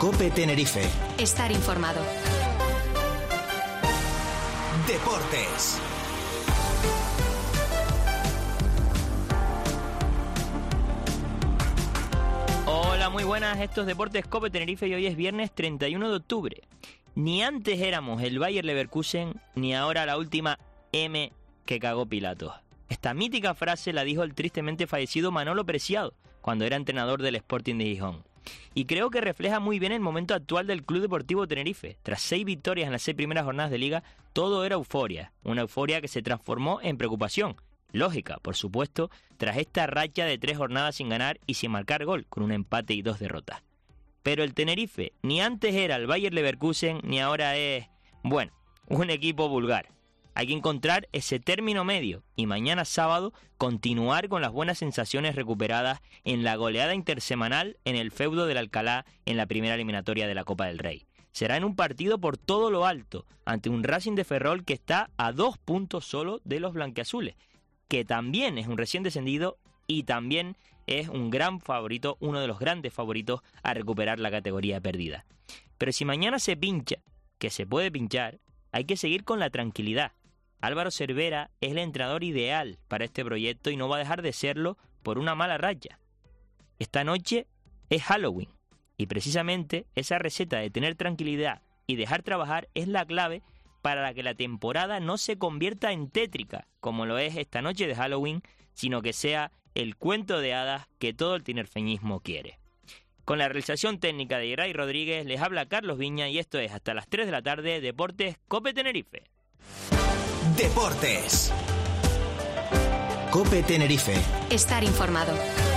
COPE Tenerife. Estar informado. Deportes. Hola, muy buenas, esto es Deportes COPE Tenerife y hoy es viernes 31 de octubre. Ni antes éramos el Bayer Leverkusen, ni ahora la última M que cagó Pilatos. Esta mítica frase la dijo el tristemente fallecido Manolo Preciado, cuando era entrenador del Sporting de Gijón. Y creo que refleja muy bien el momento actual del Club Deportivo Tenerife. Tras 6 victorias en las 6 primeras jornadas de liga, todo era euforia. Una euforia que se transformó en preocupación. Lógica, por supuesto, tras esta racha de 3 jornadas sin ganar y sin marcar gol, con un empate y 2 derrotas. Pero el Tenerife ni antes era el Bayer Leverkusen, ni ahora es, bueno, un equipo vulgar. Hay que encontrar ese término medio y mañana sábado continuar con las buenas sensaciones recuperadas en la goleada intersemanal en el feudo del Alcalá en la primera eliminatoria de la Copa del Rey. Será en un partido por todo lo alto, ante un Racing de Ferrol que está a 2 puntos solo de los blanquiazules, que también es un recién descendido y también es un gran favorito, uno de los grandes favoritos a recuperar la categoría perdida. Pero si mañana se pincha, que se puede pinchar, hay que seguir con la tranquilidad. Álvaro Cervera es el entrenador ideal para este proyecto y no va a dejar de serlo por una mala racha. Esta noche es Halloween y precisamente esa receta de tener tranquilidad y dejar trabajar es la clave para que la temporada no se convierta en tétrica, como lo es esta noche de Halloween, sino que sea el cuento de hadas que todo el tinerfeñismo quiere. Con la realización técnica de Irai Rodríguez les habla Carlos Viña y esto es hasta las 3 de la tarde Deportes COPE Tenerife. Deportes. COPE Tenerife. Estar informado.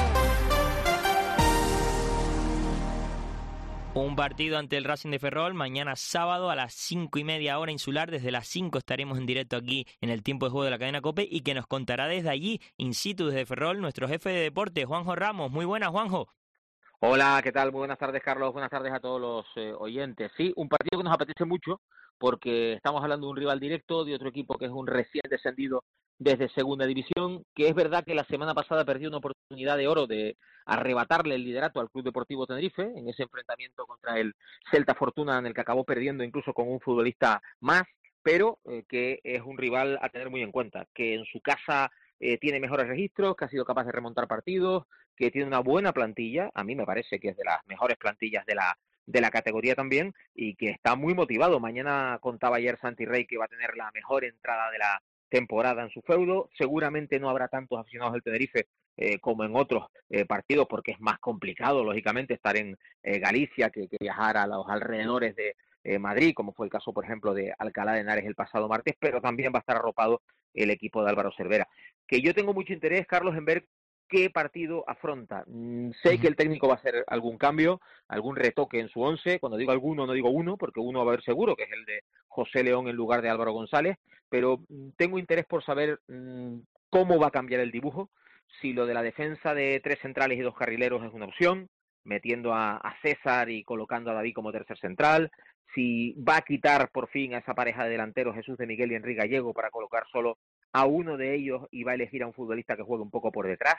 Un partido ante el Racing de Ferrol mañana sábado a las 5:30 hora insular. Desde las 5 estaremos en directo aquí en el tiempo de juego de la cadena COPE y que nos contará desde allí, in situ desde Ferrol, nuestro jefe de deportes, Juanjo Ramos. Muy buenas, Juanjo. Hola, ¿qué tal? Muy buenas tardes, Carlos. Buenas tardes a todos los oyentes. Sí, un partido que nos apetece mucho porque estamos hablando de un rival directo, de otro equipo que es un recién descendido desde Segunda División, que es verdad que la semana pasada perdió una oportunidad de oro de arrebatarle el liderato al Club Deportivo Tenerife en ese enfrentamiento contra el Celta Fortuna en el que acabó perdiendo incluso con un futbolista más, pero que es un rival a tener muy en cuenta, que en su casa tiene mejores registros, que ha sido capaz de remontar partidos, que tiene una buena plantilla, a mí me parece que es de las mejores plantillas de la categoría también, y que está muy motivado. Mañana contaba ayer Santi Rey que va a tener la mejor entrada de la temporada en su feudo. Seguramente no habrá tantos aficionados del Tenerife como en otros partidos, porque es más complicado, lógicamente, estar en Galicia que viajar a los alrededores de Madrid, como fue el caso, por ejemplo, de Alcalá de Henares el pasado martes, pero también va a estar arropado el equipo de Álvaro Cervera. Que yo tengo mucho interés, Carlos, en ver qué partido afronta. Sé que el técnico va a hacer algún cambio, algún retoque en su once. Cuando digo alguno, no digo uno, porque uno va a haber seguro, que es el de José León en lugar de Álvaro González, pero tengo interés por saber cómo va a cambiar el dibujo, si lo de la defensa de 3 centrales y 2 carrileros es una opción, metiendo a César y colocando a David como tercer central, si va a quitar por fin a esa pareja de delanteros Jesús de Miguel y Enrique Gallego para colocar solo a uno de ellos y va a elegir a un futbolista que juegue un poco por detrás.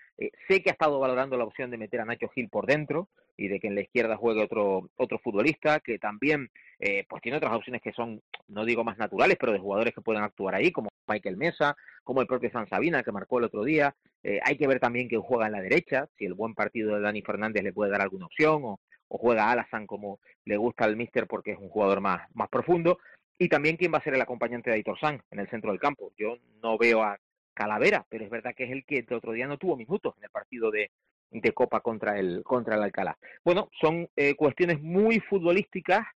Sé que ha estado valorando la opción de meter a Nacho Gil por dentro y de que en la izquierda juegue otro futbolista que también pues tiene otras opciones que son, no digo más naturales, pero de jugadores que puedan actuar ahí, como Michael Mesa, como el propio San Sabina, que marcó el otro día. Hay que ver también quién juega en la derecha, si el buen partido de Dani Fernández le puede dar alguna opción, o juega Alasan como le gusta al míster porque es un jugador más profundo. Y también quién va a ser el acompañante de Aitor San en el centro del campo. Yo no veo a Calavera, pero es verdad que es el que el otro día no tuvo minutos en el partido de Copa contra el Alcalá. Bueno, son cuestiones muy futbolísticas,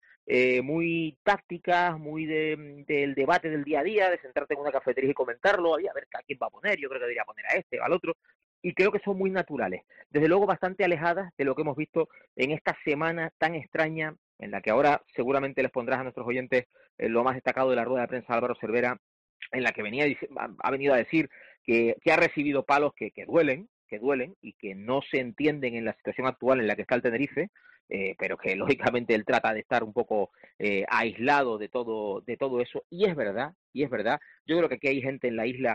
muy tácticas, muy del debate del día a día, de sentarte en una cafetería y comentarlo, y a ver a quién va a poner, yo creo que debería poner a este o al otro, y creo que son muy naturales. Desde luego bastante alejadas de lo que hemos visto en esta semana tan extraña, en la que ahora seguramente les pondrás a nuestros oyentes lo más destacado de la rueda de prensa de Álvaro Cervera, en la que ha venido a decir que ha recibido palos que duelen y que no se entienden en la situación actual en la que está el Tenerife, pero que lógicamente él trata de estar un poco aislado de todo eso, y es verdad, yo creo que aquí hay gente en la isla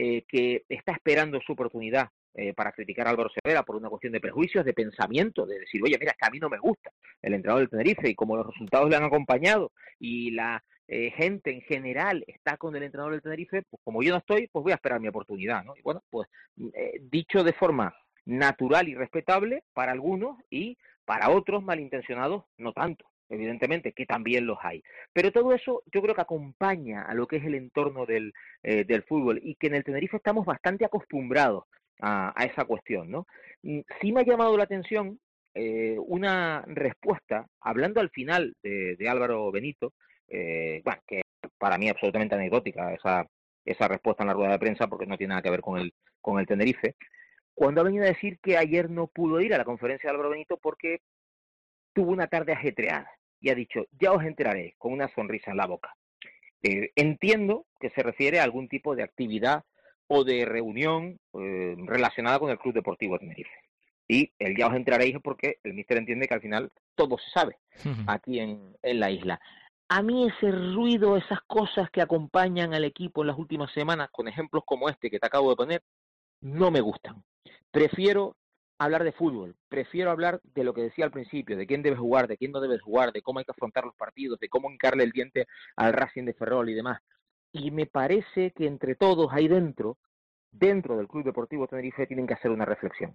que está esperando su oportunidad para criticar a Álvaro Cervera por una cuestión de prejuicios, de pensamiento, de decir, oye, mira, es que a mí no me gusta el entrenador del Tenerife, y como los resultados le han acompañado y la gente en general está con el entrenador del Tenerife, pues como yo no estoy, pues voy a esperar mi oportunidad, ¿no? Y bueno, pues dicho de forma natural y respetable para algunos, y para otros malintencionados no tanto, evidentemente, que también los hay. Pero todo eso yo creo que acompaña a lo que es el entorno del fútbol, y que en el Tenerife estamos bastante acostumbrados a esa cuestión, ¿no? Sí me ha llamado la atención una respuesta, hablando al final de Álvaro Benito, bueno, que para mí absolutamente anecdótica esa respuesta en la rueda de prensa, porque no tiene nada que ver con el Tenerife, cuando ha venido a decir que ayer no pudo ir a la conferencia de Álvaro Benito porque tuvo una tarde ajetreada, y ha dicho, ya os enteraréis, con una sonrisa en la boca. Entiendo que se refiere a algún tipo de actividad o de reunión relacionada con el Club Deportivo Tenerife. Y el ya os enteraréis es porque el míster entiende que al final todo se sabe aquí en la isla. A mí ese ruido, esas cosas que acompañan al equipo en las últimas semanas, con ejemplos como este que te acabo de poner, no me gustan. Prefiero hablar de fútbol, prefiero hablar de lo que decía al principio, de quién debe jugar, de quién no debe jugar, de cómo hay que afrontar los partidos, de cómo hincarle el diente al Racing de Ferrol y demás. Y me parece que entre todos ahí dentro del Club Deportivo Tenerife, tienen que hacer una reflexión.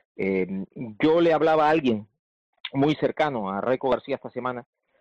Yo le hablaba a alguien muy cercano a Raico García esta semana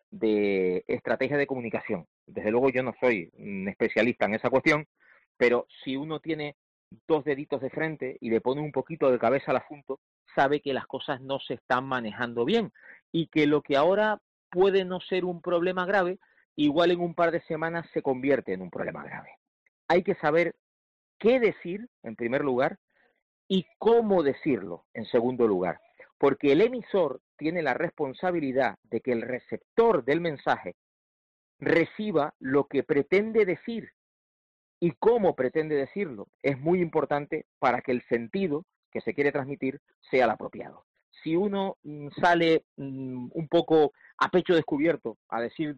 de estrategia de comunicación. Desde luego yo no soy un especialista en esa cuestión, pero si uno tiene dos deditos de frente y le pone un poquito de cabeza al asunto, sabe que las cosas no se están manejando bien, y que lo que ahora puede no ser un problema grave, igual en un par de semanas se convierte en un problema grave. Hay que saber qué decir, en primer lugar, y cómo decirlo, en segundo lugar, porque el emisor tiene la responsabilidad de que el receptor del mensaje reciba lo que pretende decir, y cómo pretende decirlo es muy importante para que el sentido que se quiere transmitir sea el apropiado. Si uno sale un poco a pecho descubierto a decir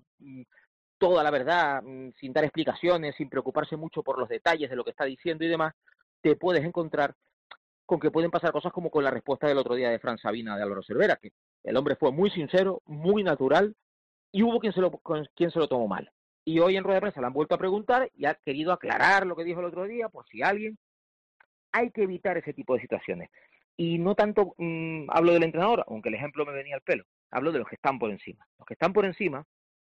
toda la verdad, sin dar explicaciones, sin preocuparse mucho por los detalles de lo que está diciendo y demás, te puedes encontrar con que pueden pasar cosas como con la respuesta del otro día de Fran Sabina de Álvaro Cervera, que el hombre fue muy sincero, muy natural, y hubo quien se lo tomó mal. Y hoy en rueda de prensa le han vuelto a preguntar y ha querido aclarar lo que dijo el otro día, por si alguien. Hay que evitar ese tipo de situaciones. Y no tanto hablo del entrenador, aunque el ejemplo me venía al pelo, hablo de los que están por encima. Los que están por encima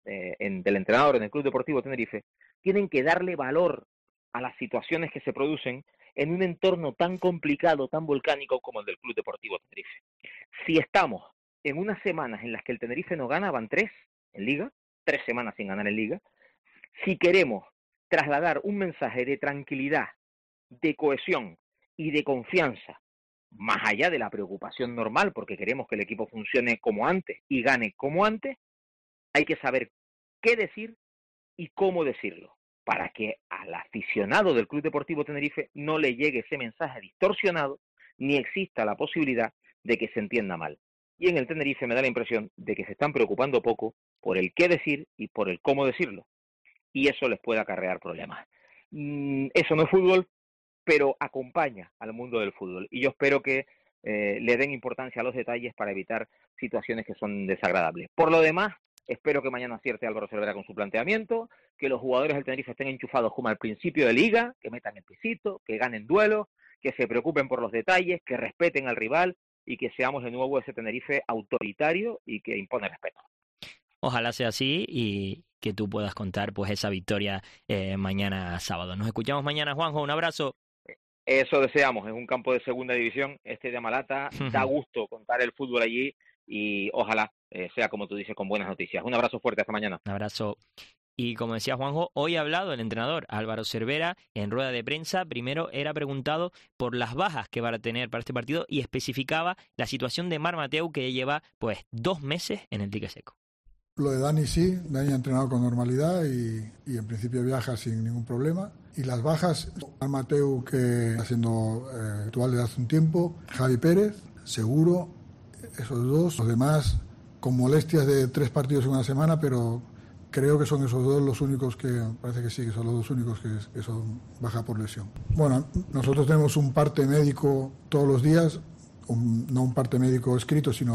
del entrenador en el Club Deportivo Tenerife tienen que darle valor a las situaciones que se producen en un entorno tan complicado, tan volcánico como el del Club Deportivo Tenerife. Si estamos en unas semanas en las que el Tenerife no gana, van 3 en Liga, 3 semanas sin ganar en Liga. Si queremos trasladar un mensaje de tranquilidad, de cohesión y de confianza, más allá de la preocupación normal, porque queremos que el equipo funcione como antes y gane como antes, hay que saber qué decir y cómo decirlo, para que al aficionado del Club Deportivo Tenerife no le llegue ese mensaje distorsionado, ni exista la posibilidad de que se entienda mal. Y en el Tenerife me da la impresión de que se están preocupando poco por el qué decir y por el cómo decirlo, y eso les puede acarrear problemas. Eso no es fútbol, pero acompaña al mundo del fútbol, y yo espero que le den importancia a los detalles para evitar situaciones que son desagradables. Por lo demás, espero que mañana acierte Álvaro Cervera con su planteamiento, que los jugadores del Tenerife estén enchufados como al principio de Liga, que metan el pisito, que ganen duelos, que se preocupen por los detalles, que respeten al rival y que seamos de nuevo ese Tenerife autoritario y que impone respeto. Ojalá sea así y que tú puedas contar pues esa victoria mañana sábado. Nos escuchamos mañana, Juanjo. Un abrazo. Eso deseamos, es un campo de segunda división, de Amalata, da gusto contar el fútbol allí y ojalá sea como tú dices, con buenas noticias. Un abrazo fuerte, hasta mañana. Un abrazo. Y como decía Juanjo, hoy ha hablado el entrenador Álvaro Cervera en rueda de prensa. Primero era preguntado por las bajas que va a tener para este partido y especificaba la situación de Marc Mateu, que lleva pues 2 meses en el dique seco. Lo de Dani sí, Dani ha entrenado con normalidad y en principio viaja sin ningún problema. Y las bajas, Marc Mateu, que está siendo actual desde hace un tiempo, Javi Pérez, seguro, esos dos. Los demás con molestias de 3 partidos en una semana, pero creo que son esos dos los únicos que, parece que sí, que son los dos únicos que son baja por lesión. Bueno, nosotros tenemos un parte médico todos los días, no un parte médico escrito, sino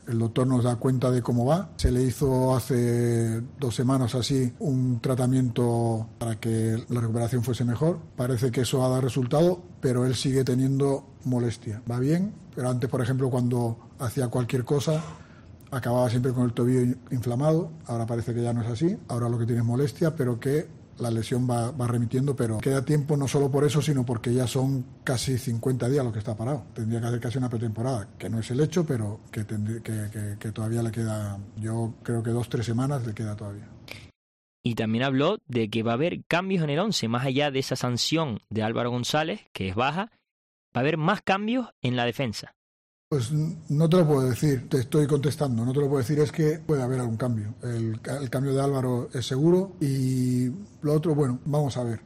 El doctor nos da cuenta de cómo va. Se le hizo hace 2 semanas así un tratamiento para que la recuperación fuese mejor. Parece que eso ha dado resultado, pero él sigue teniendo molestia. Va bien, pero antes, por ejemplo, cuando hacía cualquier cosa, acababa siempre con el tobillo inflamado. Ahora parece que ya no es así. Ahora lo que tiene es molestia, pero que la lesión va remitiendo, pero queda tiempo no solo por eso, sino porque ya son casi 50 días lo que está parado. Tendría que hacer casi una pretemporada, que no es el hecho, pero que todavía le queda, yo creo que 2-3 semanas le queda todavía. Y también habló de que va a haber cambios en el 11, más allá de esa sanción de Álvaro González, que es baja, va a haber más cambios en la defensa. Pues no te lo puedo decir, te estoy contestando, no te lo puedo decir, es que puede haber algún cambio. El cambio de Álvaro es seguro y lo otro, bueno, vamos a ver.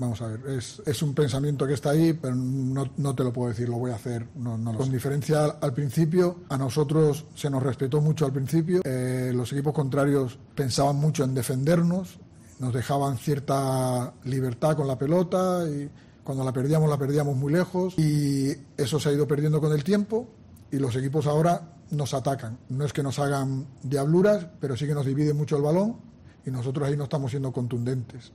Es un pensamiento que está ahí, pero no te lo puedo decir, lo voy a hacer, no lo sé. Con diferencia al principio, a nosotros se nos respetó mucho al principio, los equipos contrarios pensaban mucho en defendernos, nos dejaban cierta libertad con la pelota y cuando la perdíamos muy lejos y eso se ha ido perdiendo con el tiempo. Y los equipos ahora nos atacan. No es que nos hagan diabluras, pero sí que nos dividen mucho el balón y nosotros ahí no estamos siendo contundentes.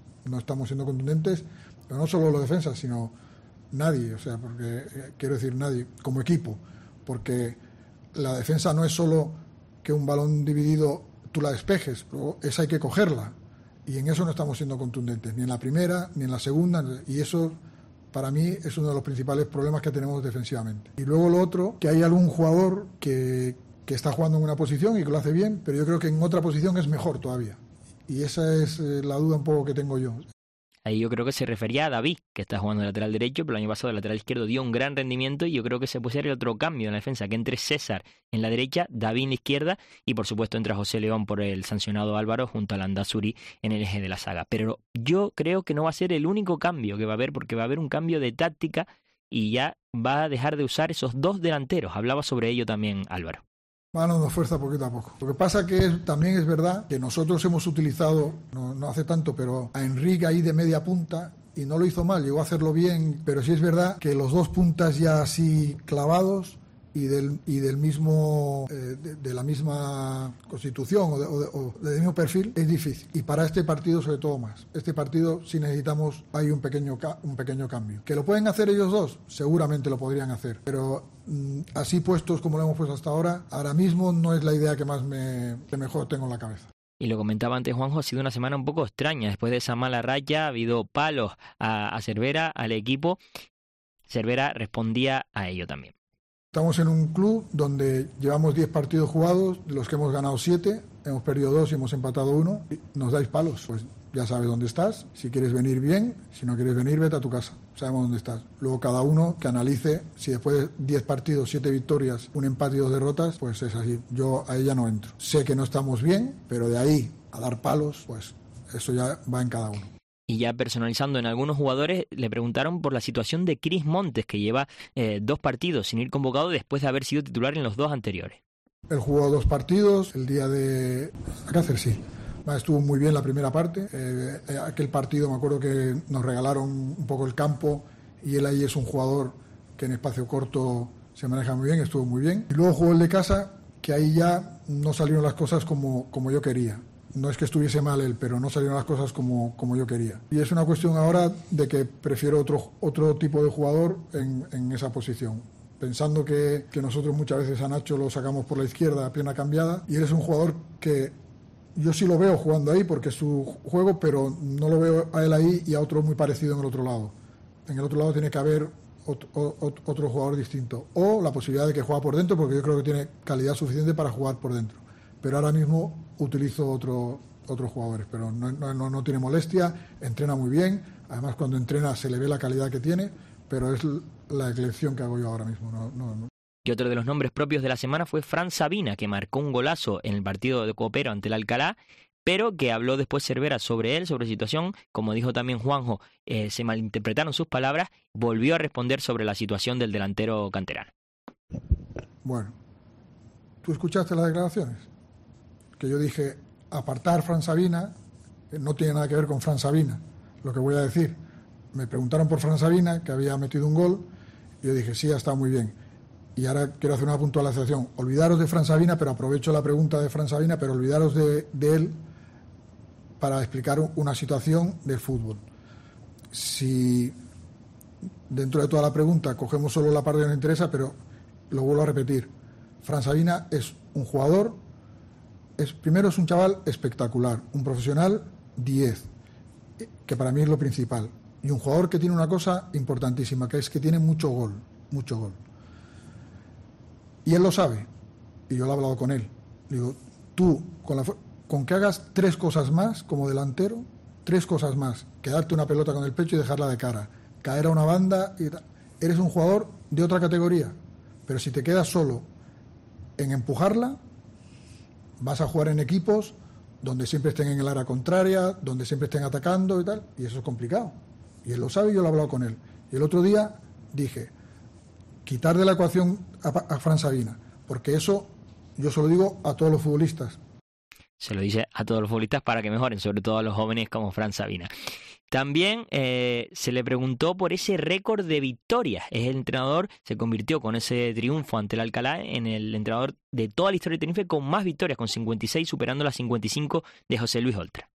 Pero no solo los defensas, sino nadie. O sea, porque quiero decir nadie, como equipo. Porque la defensa no es solo que un balón dividido tú la despejes, esa hay que cogerla. Y en eso no estamos siendo contundentes, ni en la primera, ni en la segunda. Y eso, para mí, es uno de los principales problemas que tenemos defensivamente. Y luego lo otro, que hay algún jugador que está jugando en una posición y que lo hace bien, pero yo creo que en otra posición es mejor todavía. Y esa es la duda un poco que tengo yo. Ahí yo creo que se refería a David, que está jugando de lateral derecho, pero el año pasado de lateral izquierdo dio un gran rendimiento y yo creo que se puede hacer otro cambio en la defensa, que entre César en la derecha, David en la izquierda y por supuesto entra José León por el sancionado Álvaro junto a Landázuri en el eje de la saga. Pero yo creo que no va a ser el único cambio que va a haber, porque va a haber un cambio de táctica y ya va a dejar de usar esos 2 delanteros. Hablaba sobre ello también Álvaro. Nos fuerza poquito a poco. Lo que pasa que también es verdad que nosotros hemos utilizado, no hace tanto, pero a Enrique ahí de media punta y no lo hizo mal, llegó a hacerlo bien, pero sí es verdad que los 2 puntas ya así clavados y del mismo de la misma constitución o del mismo perfil es difícil. Y para este partido sobre todo más. Este partido sí necesitamos hay un pequeño cambio. ¿Que lo pueden hacer ellos 2? Seguramente lo podrían hacer, pero así puestos como lo hemos puesto hasta ahora mismo no es la idea que mejor tengo en la cabeza. Y lo comentaba antes Juanjo, ha sido una semana un poco extraña. Después de esa mala racha ha habido palos a Cervera, al equipo. Cervera respondía a ello también. Estamos en un club donde llevamos 10 partidos jugados, de los que hemos ganado 7, hemos perdido 2 y hemos empatado 1. Nos dais palos, pues ya sabes dónde estás. Si quieres venir bien, si no quieres venir, vete a tu casa. Sabemos dónde estás. Luego cada uno que analice si después de 10 partidos, 7 victorias, un empate y 2 derrotas, pues es así. Yo ahí ya no entro. Sé que no estamos bien, pero de ahí a dar palos, pues eso ya va en cada uno. Y ya personalizando en algunos jugadores, le preguntaron por la situación de Cris Montes, que lleva 2 partidos sin ir convocado después de haber sido titular en los 2 anteriores. Él jugó 2 partidos, el día de Cáceres sí. Estuvo muy bien la primera parte. Aquel partido me acuerdo que nos regalaron un poco el campo y él ahí es un jugador que en espacio corto se maneja muy bien, estuvo muy bien. Y luego jugó el de casa, que ahí ya no salieron las cosas como yo quería. No es que estuviese mal él, pero no salieron las cosas como yo quería. Y es una cuestión ahora de que prefiero otro tipo de jugador en esa posición. Pensando que nosotros muchas veces a Nacho lo sacamos por la izquierda, pierna cambiada, y él es un jugador que yo sí lo veo jugando ahí porque es su juego, pero no lo veo a él ahí y a otro muy parecido en el otro lado. En el otro lado tiene que haber otro jugador distinto. O la posibilidad de que juegue por dentro, porque yo creo que tiene calidad suficiente para jugar por dentro. Pero ahora mismo utilizo otros jugadores, pero no tiene molestia, entrena muy bien, además cuando entrena se le ve la calidad que tiene, pero es la elección que hago yo ahora mismo. No. Y otro de los nombres propios de la semana fue Fran Sabina, que marcó un golazo en el partido de Copero ante el Alcalá, pero que habló después Cervera sobre él, sobre la situación, como dijo también Juanjo, se malinterpretaron sus palabras, volvió a responder sobre la situación del delantero canterano. Bueno, ¿tú escuchaste las declaraciones? Que yo dije, apartar Fran Sabina, no tiene nada que ver con Fran Sabina, lo que voy a decir. Me preguntaron por Fran Sabina, que había metido un gol, y yo dije, sí, ha estado muy bien. y ahora quiero hacer una puntualización, olvidaros de Fran Sabina, pero aprovecho la pregunta de Fran Sabina, pero olvidaros de él para explicar una situación del fútbol. Si dentro de toda la pregunta cogemos solo la parte que nos interesa, pero lo vuelvo a repetir, Fran Sabina es un jugador, primero es un chaval espectacular, un profesional 10, que para mí es lo principal, y un jugador que tiene una cosa importantísima, que es que tiene mucho gol. Y él lo sabe, y yo lo he hablado con él. Digo, tú, con que hagas 3 cosas más como delantero, 3 cosas más, que darte una pelota con el pecho y dejarla de cara, caer a una banda, eres un jugador de otra categoría. Pero si te quedas solo en empujarla, vas a jugar en equipos donde siempre estén en el área contraria, donde siempre estén atacando y tal, y eso es complicado. Y él lo sabe y yo lo he hablado con él. Y el otro día dije, quitar de la ecuación a Fran Sabina, porque eso yo se lo digo a todos los futbolistas. Se lo dice a todos los futbolistas para que mejoren, sobre todo a los jóvenes como Fran Sabina. También se le preguntó por ese récord de victorias. Es el entrenador, se convirtió con ese triunfo ante el Alcalá en el entrenador de toda la historia de Tenerife con más victorias, con 56, superando las 55 de José Luis Oltra.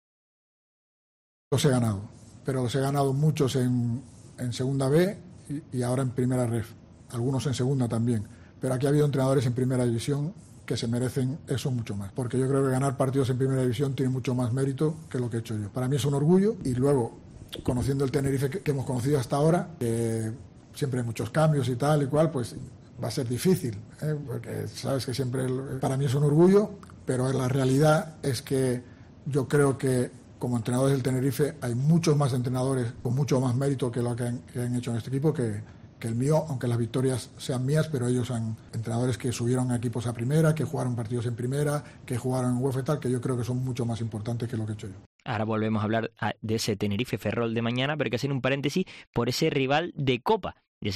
Los he ganado, pero los he ganado muchos en segunda B y ahora en primera ref. Algunos en segunda también. Pero aquí ha habido entrenadores en primera división que se merecen eso mucho más. Porque yo creo que ganar partidos en primera división tiene mucho más mérito que lo que he hecho yo. Para mí es un orgullo y luego, conociendo el Tenerife que hemos conocido hasta ahora, siempre hay muchos cambios y tal y cual, pues va a ser difícil, porque sabes que siempre para mí es un orgullo, pero la realidad es que yo creo que como entrenadores del Tenerife hay muchos más entrenadores con mucho más mérito que lo que han hecho en este equipo que el mío, aunque las victorias sean mías, pero ellos han entrenadores que subieron a equipos a primera, que jugaron partidos en primera, que jugaron en UEFA y tal, que yo creo que son mucho más importantes que lo que he hecho yo. Ahora volvemos a hablar de ese Tenerife Ferrol de mañana, pero hay que hacer un paréntesis por ese rival de Copa,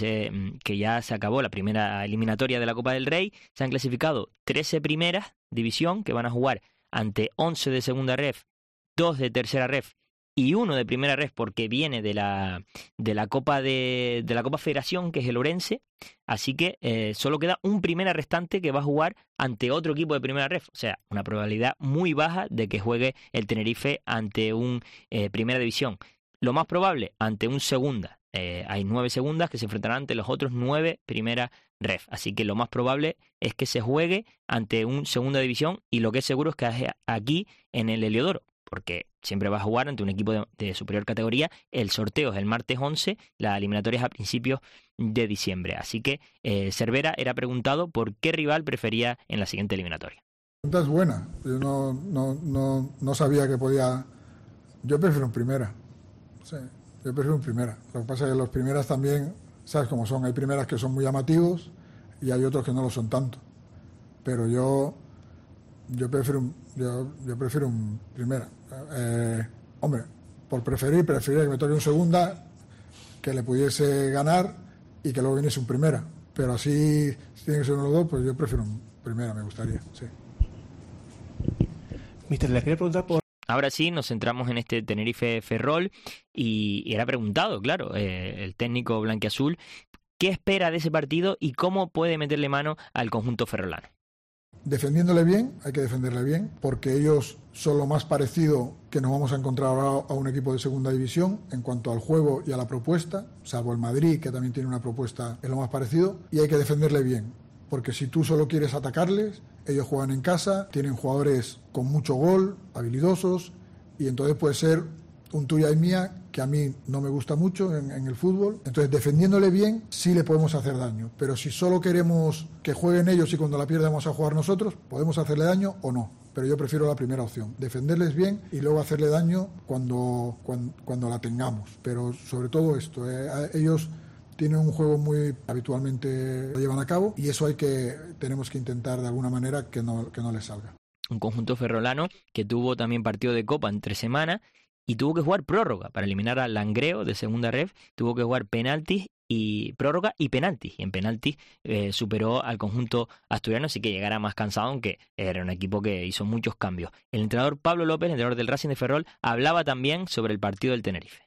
que ya se acabó la primera eliminatoria de la Copa del Rey. Se han clasificado 13 primeras división que van a jugar ante 11 de segunda ref, 2 de tercera ref y 1 de primera ref, porque viene de la Copa de la Copa Federación, que es el Orense. Así que solo queda un primera restante que va a jugar ante otro equipo de primera ref. O sea, una probabilidad muy baja de que juegue el Tenerife ante un primera división. Lo más probable, ante un segunda. Hay 9 segundas que se enfrentarán ante los otros 9 primera ref. Así que lo más probable es que se juegue ante un segunda división, y lo que es seguro es que aquí en el Heliodoro, porque siempre vas a jugar ante un equipo de superior categoría. El sorteo es el martes 11, la eliminatoria es a principios de diciembre. Así que Cervera era preguntado por qué rival prefería en la siguiente eliminatoria. La pregunta es buena. Yo no sabía que podía. Yo prefiero en primera. Sí, yo prefiero en primera. Lo que pasa es que los primeras también, sabes cómo son. Hay primeras que son muy llamativos y hay otros que no lo son tanto. Pero yo prefiero un primera. Hombre, por preferiría que me toque un segunda, que le pudiese ganar y que luego viniese un primera. Pero así, si tiene que ser uno de los dos, pues yo prefiero un primera, me gustaría, sí. Mister, le quería preguntar por... Ahora sí, nos centramos en este Tenerife Ferrol y era preguntado, claro, el técnico blanquiazul, ¿qué espera de ese partido y cómo puede meterle mano al conjunto ferrolano? Defendiéndole bien, hay que defenderle bien, porque ellos son lo más parecido que nos vamos a encontrar ahora a un equipo de segunda división en cuanto al juego y a la propuesta, salvo el Madrid, que también tiene una propuesta, es lo más parecido, y hay que defenderle bien, porque si tú solo quieres atacarles, ellos juegan en casa, tienen jugadores con mucho gol, habilidosos, y entonces puede ser un tuya y mía que a mí no me gusta mucho en el fútbol. Entonces, defendiéndole bien, sí le podemos hacer daño. Pero si solo queremos que jueguen ellos y cuando la pierdan vamos a jugar nosotros, podemos hacerle daño o no. Pero yo prefiero la primera opción, defenderles bien y luego hacerle daño cuando la tengamos. Pero sobre todo esto, ellos tienen un juego muy habitualmente lo llevan a cabo y eso tenemos que intentar de alguna manera que no les salga. Un conjunto ferrolano que tuvo también partido de Copa entre semana y tuvo que jugar prórroga para eliminar al Langreo de segunda ref. Tuvo que jugar penaltis y prórroga y penaltis. Y en penaltis superó al conjunto asturiano, así que llegará más cansado, aunque era un equipo que hizo muchos cambios. El entrenador Pablo López, el entrenador del Racing de Ferrol, hablaba también sobre el partido del Tenerife.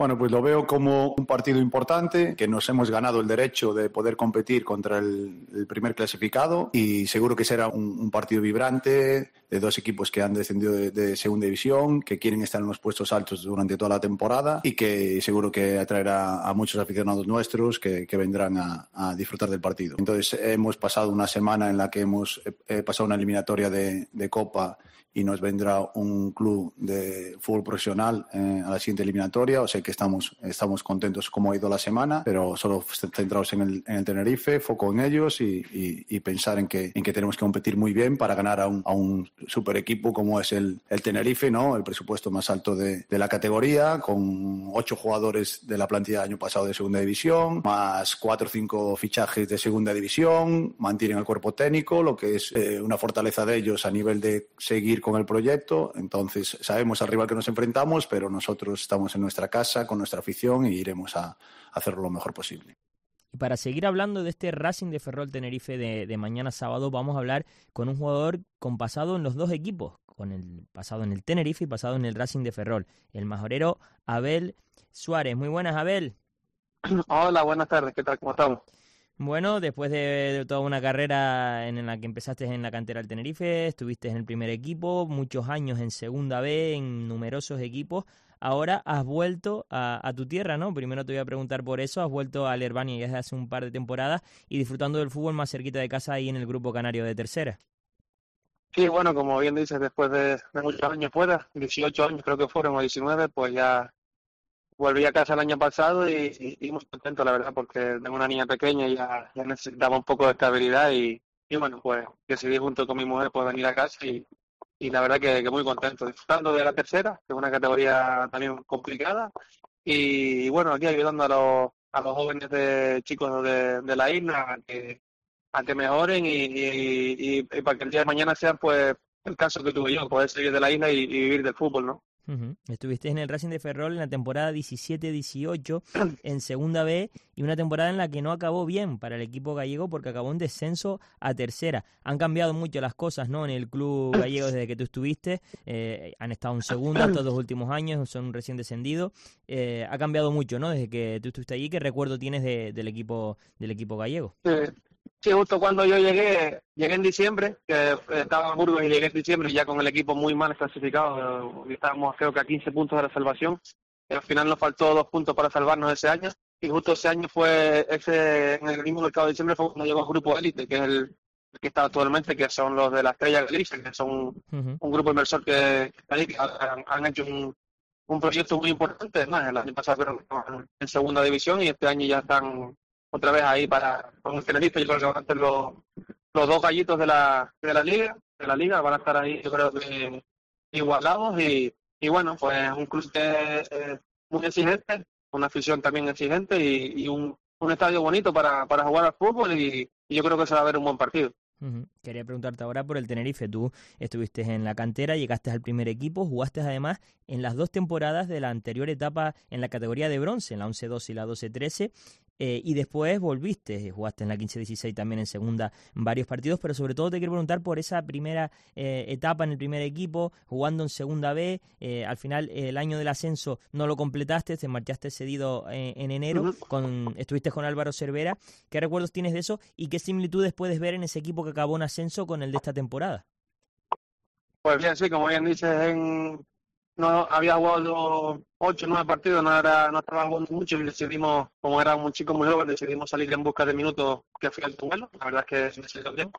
Bueno, pues lo veo como un partido importante, que nos hemos ganado el derecho de poder competir contra el primer clasificado y seguro que será un partido vibrante de dos equipos que han descendido de segunda división, que quieren estar en los puestos altos durante toda la temporada y que seguro que atraerá a muchos aficionados nuestros que vendrán a disfrutar del partido. Entonces hemos pasado una semana en la que hemos pasado una eliminatoria de Copa y nos vendrá un club de fútbol profesional a la siguiente eliminatoria. O sea que estamos contentos como ha ido la semana, pero solo centrados en el Tenerife, foco en ellos y pensar en que tenemos que competir muy bien para ganar a un super equipo como es el Tenerife, ¿no? El presupuesto más alto de la categoría, con 8 jugadores de la plantilla del año pasado de segunda división, más 4 o 5 fichajes de segunda división, mantienen el cuerpo técnico, lo que es una fortaleza de ellos a nivel de seguir con el proyecto. Entonces sabemos al rival que nos enfrentamos, pero nosotros estamos en nuestra casa con nuestra afición y iremos a hacerlo lo mejor posible. Y para seguir hablando de este Racing de Ferrol Tenerife de mañana sábado, vamos a hablar con un jugador con pasado en los dos equipos, con el pasado en el Tenerife y pasado en el Racing de Ferrol, el majorero Abel Suárez. Muy buenas, Abel. Hola, buenas tardes, ¿qué tal? ¿Cómo estamos? Bueno, después de toda una carrera en la que empezaste en la cantera del Tenerife, estuviste en el primer equipo, muchos años en segunda B, en numerosos equipos, ahora has vuelto a tu tierra, ¿no? Primero te voy a preguntar por eso, has vuelto a Lervania ya desde hace un par de temporadas y disfrutando del fútbol más cerquita de casa ahí en el grupo canario de tercera. Sí, bueno, como bien dices, después de muchos años fuera, 18 años creo que fueron, o 19, pues ya volví a casa el año pasado y muy contento, la verdad, porque tengo una niña pequeña y ya necesitaba un poco de estabilidad y bueno, pues decidí junto con mi mujer pues venir a casa y la verdad que muy contento, disfrutando de la tercera, que es una categoría también complicada y bueno, aquí ayudando a los jóvenes chicos de la isla a que mejoren y para que el día de mañana sea pues el caso que tuve yo, poder salir de la isla y vivir del fútbol, ¿no? Uh-huh. Estuviste en el Racing de Ferrol en la temporada 17-18 en segunda B y una temporada en la que no acabó bien para el equipo gallego porque acabó en descenso a tercera. Han cambiado mucho las cosas, ¿no? En el club gallego desde que tú estuviste, han estado en segunda estos 2 últimos años, son recién descendidos. Ha cambiado mucho, ¿no? Desde que tú estuviste allí. ¿Qué recuerdo tienes del equipo gallego? Sí, justo cuando yo llegué en diciembre, que estaba en Burgos y llegué en diciembre ya con el equipo muy mal clasificado, estábamos creo que a 15 puntos de la salvación, y al final nos faltó 2 puntos para salvarnos ese año, y justo ese año en el mismo mercado de diciembre fue cuando llegó el grupo Élite, que es el que está actualmente, que son los de la Estrella Galicia, que son un grupo inversor que han hecho un proyecto muy importante. Además, el año pasado creo que estaban en segunda división y este año ya están otra vez ahí con el Tenerife. Yo creo que van a ser los 2 gallitos de la liga, van a estar ahí yo creo que igualados y bueno, pues un club muy exigente, una afición también exigente y un estadio bonito para jugar al fútbol y yo creo que se va a ver un buen partido. Uh-huh. Quería preguntarte ahora por el Tenerife. Tú estuviste en la cantera, llegaste al primer equipo, jugaste además en las 2 temporadas de la anterior etapa en la categoría de bronce, en la 11-12 y la 12-13, y después volviste, jugaste en la 15-16 también en segunda varios partidos, pero sobre todo te quiero preguntar por esa primera etapa en el primer equipo, jugando en segunda B, al final el año del ascenso no lo completaste, te marchaste cedido en enero, estuviste con Álvaro Cervera. ¿Qué recuerdos tienes de eso y qué similitudes puedes ver en ese equipo que acabó en ascenso con el de esta temporada? Pues bien, sí, como bien dices, no había jugado 8 o 9 partidos, no estaba jugando mucho y decidimos, como era un chico muy joven, decidimos salir en busca de minutos, que fue el duelo. La verdad es que me salió bien.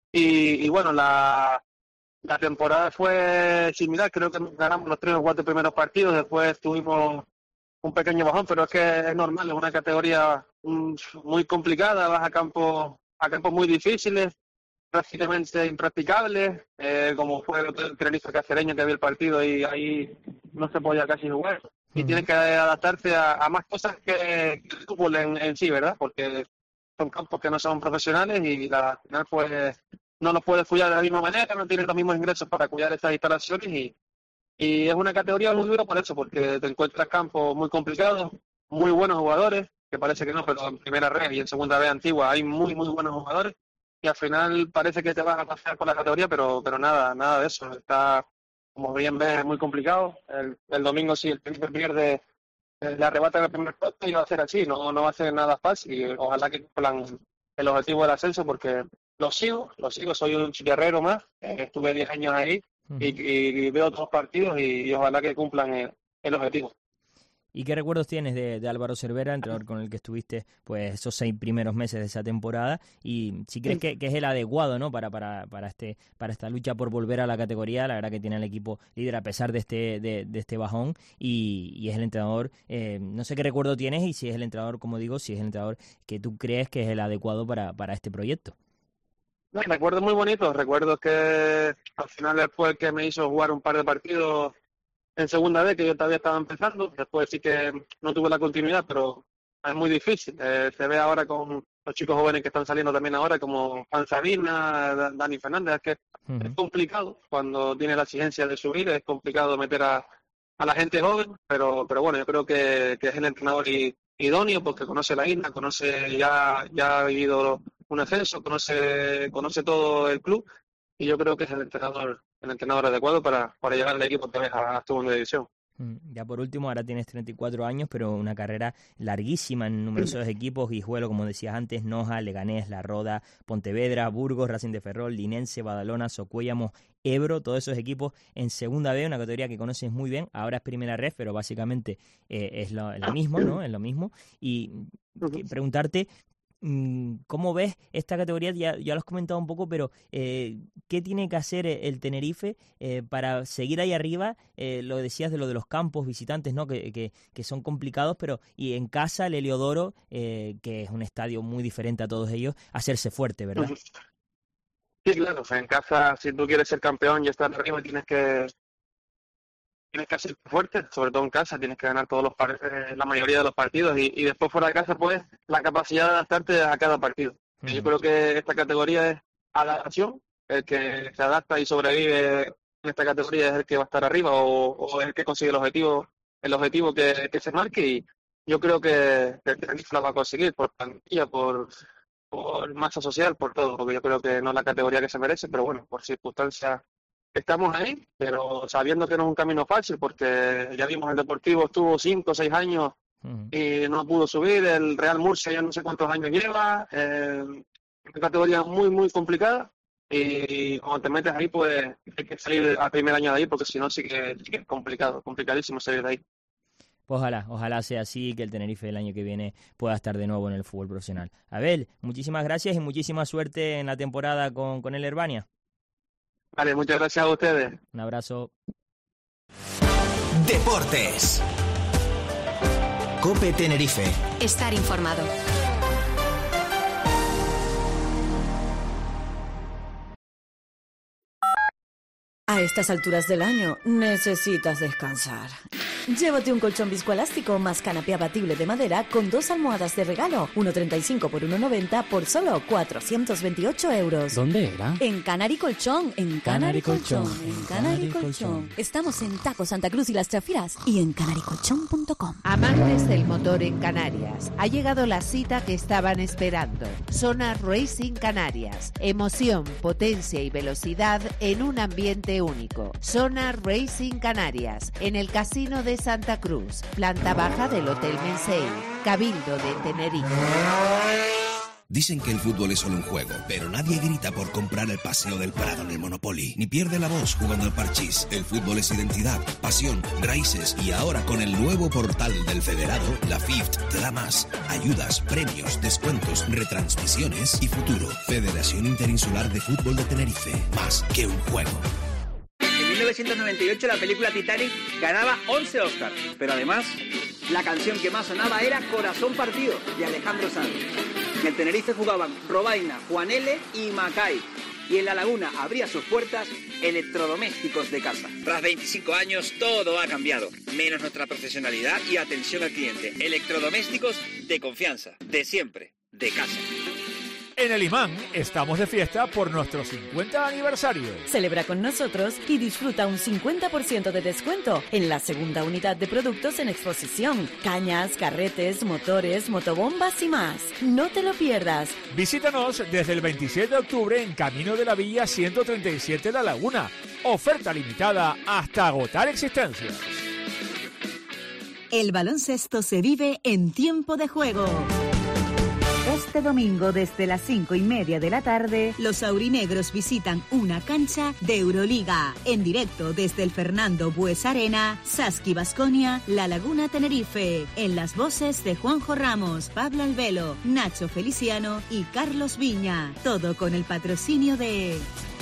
Y bueno, la temporada fue similar, creo que ganamos los 3 o 4 primeros partidos, después tuvimos un pequeño bajón, pero es que es normal, es una categoría muy complicada, vas a campos muy difíciles, prácticamente impracticables, como fue el Tenerife Cacereño, que había el partido y ahí no se podía casi jugar. Y tienes que adaptarte a más cosas que el fútbol en sí, ¿verdad? Porque son campos que no son profesionales y al final pues no los puedes cuidar de la misma manera, no tienes los mismos ingresos para cuidar estas instalaciones y es una categoría muy dura por eso, porque te encuentras campos muy complicados, muy buenos jugadores, que parece que no, pero en primera red y en segunda red antigua hay muy buenos jugadores. Y al final parece que te vas a pasar por la categoría, pero nada de eso. Está, como bien ves, muy complicado. El domingo sí, el Tenerife pierde le arrebatan el primer puesto y va a ser así, no va a ser nada fácil y ojalá que cumplan el objetivo del ascenso porque lo sigo, soy un guerrero más, estuve 10 años ahí y veo todos los partidos y ojalá que cumplan el objetivo. ¿Y qué recuerdos tienes de Álvaro Cervera, entrenador con el que estuviste pues esos 6 primeros meses de esa temporada? Y si crees que es el adecuado, ¿no? para esta lucha por volver a la categoría. La verdad que tiene el equipo líder a pesar de este bajón y es el entrenador, no sé qué recuerdo tienes y si es el entrenador, como digo, si es el entrenador que tú crees que es el adecuado para este proyecto. No, recuerdos muy bonitos, recuerdo que al final él fue el que me hizo jugar un par de partidos en segunda vez, que yo todavía estaba empezando. Después sí que no tuve la continuidad, pero es muy difícil. Se ve ahora con los chicos jóvenes que están saliendo también ahora, como Juan Sabina, Dani Fernández, es que es complicado cuando tiene la exigencia de subir, es complicado meter a la gente joven, pero bueno, yo creo que es el entrenador idóneo porque conoce la isla, ya ha vivido un ascenso, conoce todo el club y yo creo que es el entrenador adecuado para llevar al equipo otra vez a la segunda división. Ya por último, ahora tienes 34 años, pero una carrera larguísima en numerosos equipos, Guijuelo, como decías antes, Noja, Leganés, La Roda, Pontevedra, Burgos, Racing de Ferrol, Linense, Badalona, Socuéllamos, Ebro, todos esos equipos en segunda B, una categoría que conoces muy bien, ahora es primera ref, pero básicamente es lo mismo, ¿no? Es lo mismo. Y preguntarte, ¿cómo ves esta categoría? Ya lo has comentado un poco, pero ¿qué tiene que hacer el Tenerife para seguir ahí arriba? Lo decías de los campos visitantes, ¿no? Que son complicados, pero y en casa el Heliodoro, que es un estadio muy diferente a todos ellos, hacerse fuerte, ¿verdad? Sí, claro, o sea, en casa, si tú quieres ser campeón y estar arriba, tienes que ser fuerte, sobre todo en casa, tienes que ganar la mayoría de los partidos y después fuera de casa, pues, la capacidad de adaptarte a cada partido. Yo creo que esta categoría es adaptación, el que se adapta y sobrevive en esta categoría es el que va a estar arriba o es el que consigue el objetivo que se marque y yo creo que el Tenerife la va a conseguir por plantilla, por masa social, por todo, porque yo creo que no es la categoría que se merece, pero bueno, por circunstancias estamos ahí, pero sabiendo que no es un camino fácil, porque ya vimos el Deportivo estuvo 5 o 6 años y no pudo subir, el Real Murcia ya no sé cuántos años lleva, una categoría muy, muy complicada, y cuando te metes ahí, pues hay que salir al primer año de ahí, porque si no sí que es complicadísimo salir de ahí. Pues ojalá sea así, que el Tenerife el año que viene pueda estar de nuevo en el fútbol profesional. Abel, muchísimas gracias y muchísima suerte en la temporada con el Herbania. Vale, muchas gracias a ustedes. Un abrazo. Deportes. COPE Tenerife. Estar informado. A estas alturas del año necesitas descansar. Llévate un colchón viscoelástico más canapé abatible de madera con 2 almohadas de regalo, 1,35 por 1,90 por solo 428 euros. ¿Dónde era? En Canary Colchón, en Canary Colchón, en Canary Colchón. Estamos en Taco Santa Cruz y Las Chafiras y en canarycolchón.com. Amantes del motor en Canarias, ha llegado la cita que estaban esperando. Sonar Racing Canarias. Emoción, potencia y velocidad en un ambiente único. Sonar Racing Canarias, en el Casino de Santa Cruz, planta baja del Hotel Mensei, Cabildo de Tenerife. Dicen que el fútbol es solo un juego, pero nadie grita por comprar el Paseo del Prado en el Monopoly, ni pierde la voz jugando al parchís. El fútbol es identidad, pasión, raíces y ahora con el nuevo portal del Federado, la FIFT te da más. Ayudas, premios, descuentos, retransmisiones y futuro. Federación Interinsular de Fútbol de Tenerife, más que un juego. En 1998 la película Titanic ganaba 11 Oscars, pero además la canción que más sonaba era Corazón Partido, de Alejandro Sanz. En el Tenerife jugaban Robaina, Juan L. y Macay. Y en La Laguna abría sus puertas Electrodomésticos de Casa. Tras 25 años todo ha cambiado, menos nuestra profesionalidad y atención al cliente. Electrodomésticos de confianza, de siempre, de casa. En El Imán estamos de fiesta por nuestro 50 aniversario. Celebra con nosotros y disfruta un 50% de descuento en la segunda unidad de productos en exposición. Cañas, carretes, motores, motobombas y más. No te lo pierdas. Visítanos desde el 27 de octubre en Camino de la Villa 137 La Laguna. Oferta limitada hasta agotar existencias. El baloncesto se vive en tiempo de juego. Este domingo desde las 5:30 de la tarde, los aurinegros visitan una cancha de Euroliga. En directo desde el Fernando Bues Arena, Saski Baskonia, La Laguna Tenerife. En las voces de Juanjo Ramos, Pablo Albelo, Nacho Feliciano y Carlos Viña. Todo con el patrocinio de...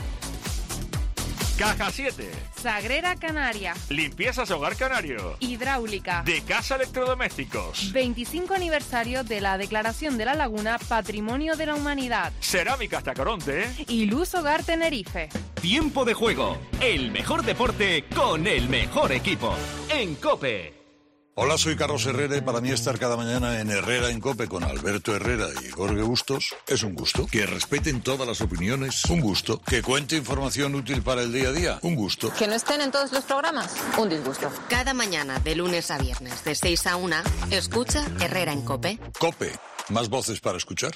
Caja 7. Sagrera Canaria. Limpiezas Hogar Canario. Hidráulica. De Casa Electrodomésticos. 25 aniversario de la Declaración de la Laguna Patrimonio de la Humanidad. Cerámicas Tacoronte. Y Luz Hogar Tenerife. Tiempo de juego. El mejor deporte con el mejor equipo. En COPE. Hola, soy Carlos Herrera y para mí estar cada mañana en Herrera en COPE con Alberto Herrera y Jorge Bustos es un gusto. Que respeten todas las opiniones, un gusto. Que cuente información útil para el día a día, un gusto. Que no estén en todos los programas, un disgusto. Cada mañana, de lunes a viernes, de 6 a 1, escucha Herrera en COPE. COPE, más voces para escuchar.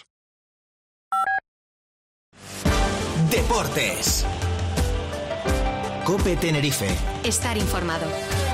Deportes. COPE Tenerife. Estar informado.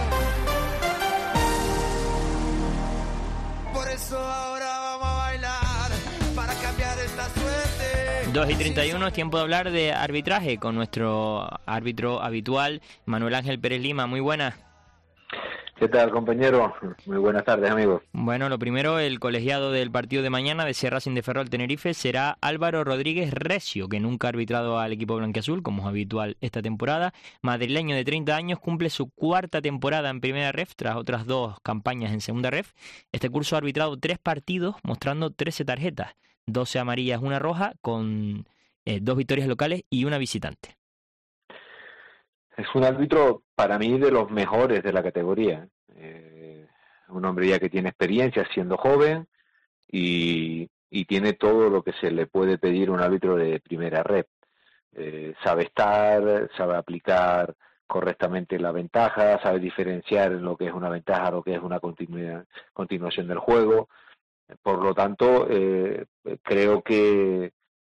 Ahora vamos a bailar para cambiar esta suerte. 2:31, es tiempo de hablar de arbitraje con nuestro árbitro habitual, Manuel Ángel Pérez Lima. Muy buenas. ¿Qué tal, compañero? Muy buenas tardes, amigos. Bueno, lo primero, el colegiado del partido de mañana de Racing de Ferrol Tenerife será Álvaro Rodríguez Recio, que nunca ha arbitrado al equipo blanquiazul, como es habitual esta temporada. Madrileño de 30 años, cumple su cuarta temporada en primera ref, tras otras 2 campañas en segunda ref. Este curso ha arbitrado 3 partidos, mostrando 13 tarjetas, 12 amarillas, 1 roja, con 2 victorias locales y 1 visitante. Es un árbitro, para mí, de los mejores de la categoría. Un hombre ya que tiene experiencia siendo joven y tiene todo lo que se le puede pedir a un árbitro de primera red. Sabe estar, sabe aplicar correctamente la ventaja, sabe diferenciar en lo que es una ventaja, lo que es una continuación del juego. Por lo tanto, creo que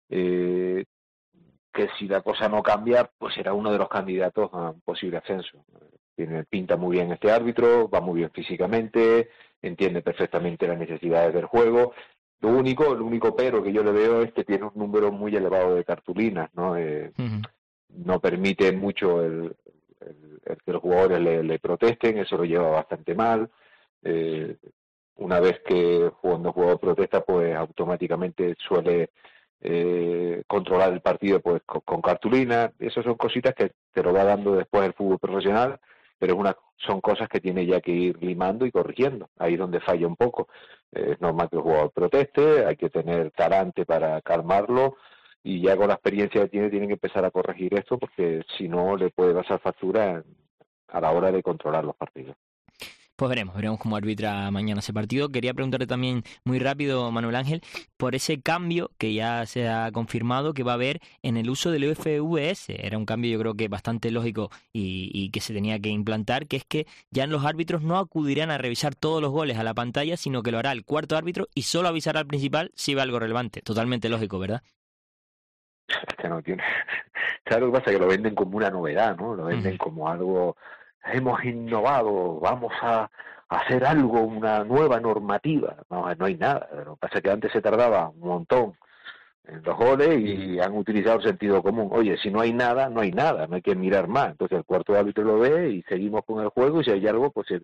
si la cosa no cambia, pues será uno de los candidatos a un posible ascenso. Pinta muy bien este árbitro, va muy bien físicamente, entiende perfectamente las necesidades del juego. El único pero que yo le veo es que tiene un número muy elevado de cartulinas, ¿no? No permite mucho el que los jugadores le protesten, eso lo lleva bastante mal. Una vez que cuando el jugador protesta, pues automáticamente suele controlar el partido pues con cartulina. Esas son cositas que te lo va dando después el fútbol profesional, pero son cosas que tiene ya que ir limando y corrigiendo. Ahí es donde falla un poco. Es normal que el jugador proteste, hay que tener talante para calmarlo, y ya con la experiencia que tiene que empezar a corregir esto, porque si no le puede pasar factura a la hora de controlar los partidos. Pues veremos cómo arbitra mañana ese partido. Quería preguntarle también muy rápido, Manuel Ángel, por ese cambio que ya se ha confirmado que va a haber en el uso del UFVS. Era un cambio, yo creo que bastante lógico y que se tenía que implantar, que es que ya los árbitros no acudirán a revisar todos los goles a la pantalla, sino que lo hará el cuarto árbitro y solo avisará al principal si ve algo relevante. Totalmente lógico, ¿verdad? Es que no tiene... ¿Sabes lo que pasa? Que lo venden como una novedad, ¿no? Lo venden como algo... Hemos innovado, vamos a hacer algo, una nueva normativa. No hay nada. Lo que pasa es que antes se tardaba un montón en los goles y han utilizado el sentido común. Oye, si no hay nada, no hay nada, no hay que mirar más. Entonces el cuarto árbitro lo ve y seguimos con el juego, y si hay algo, pues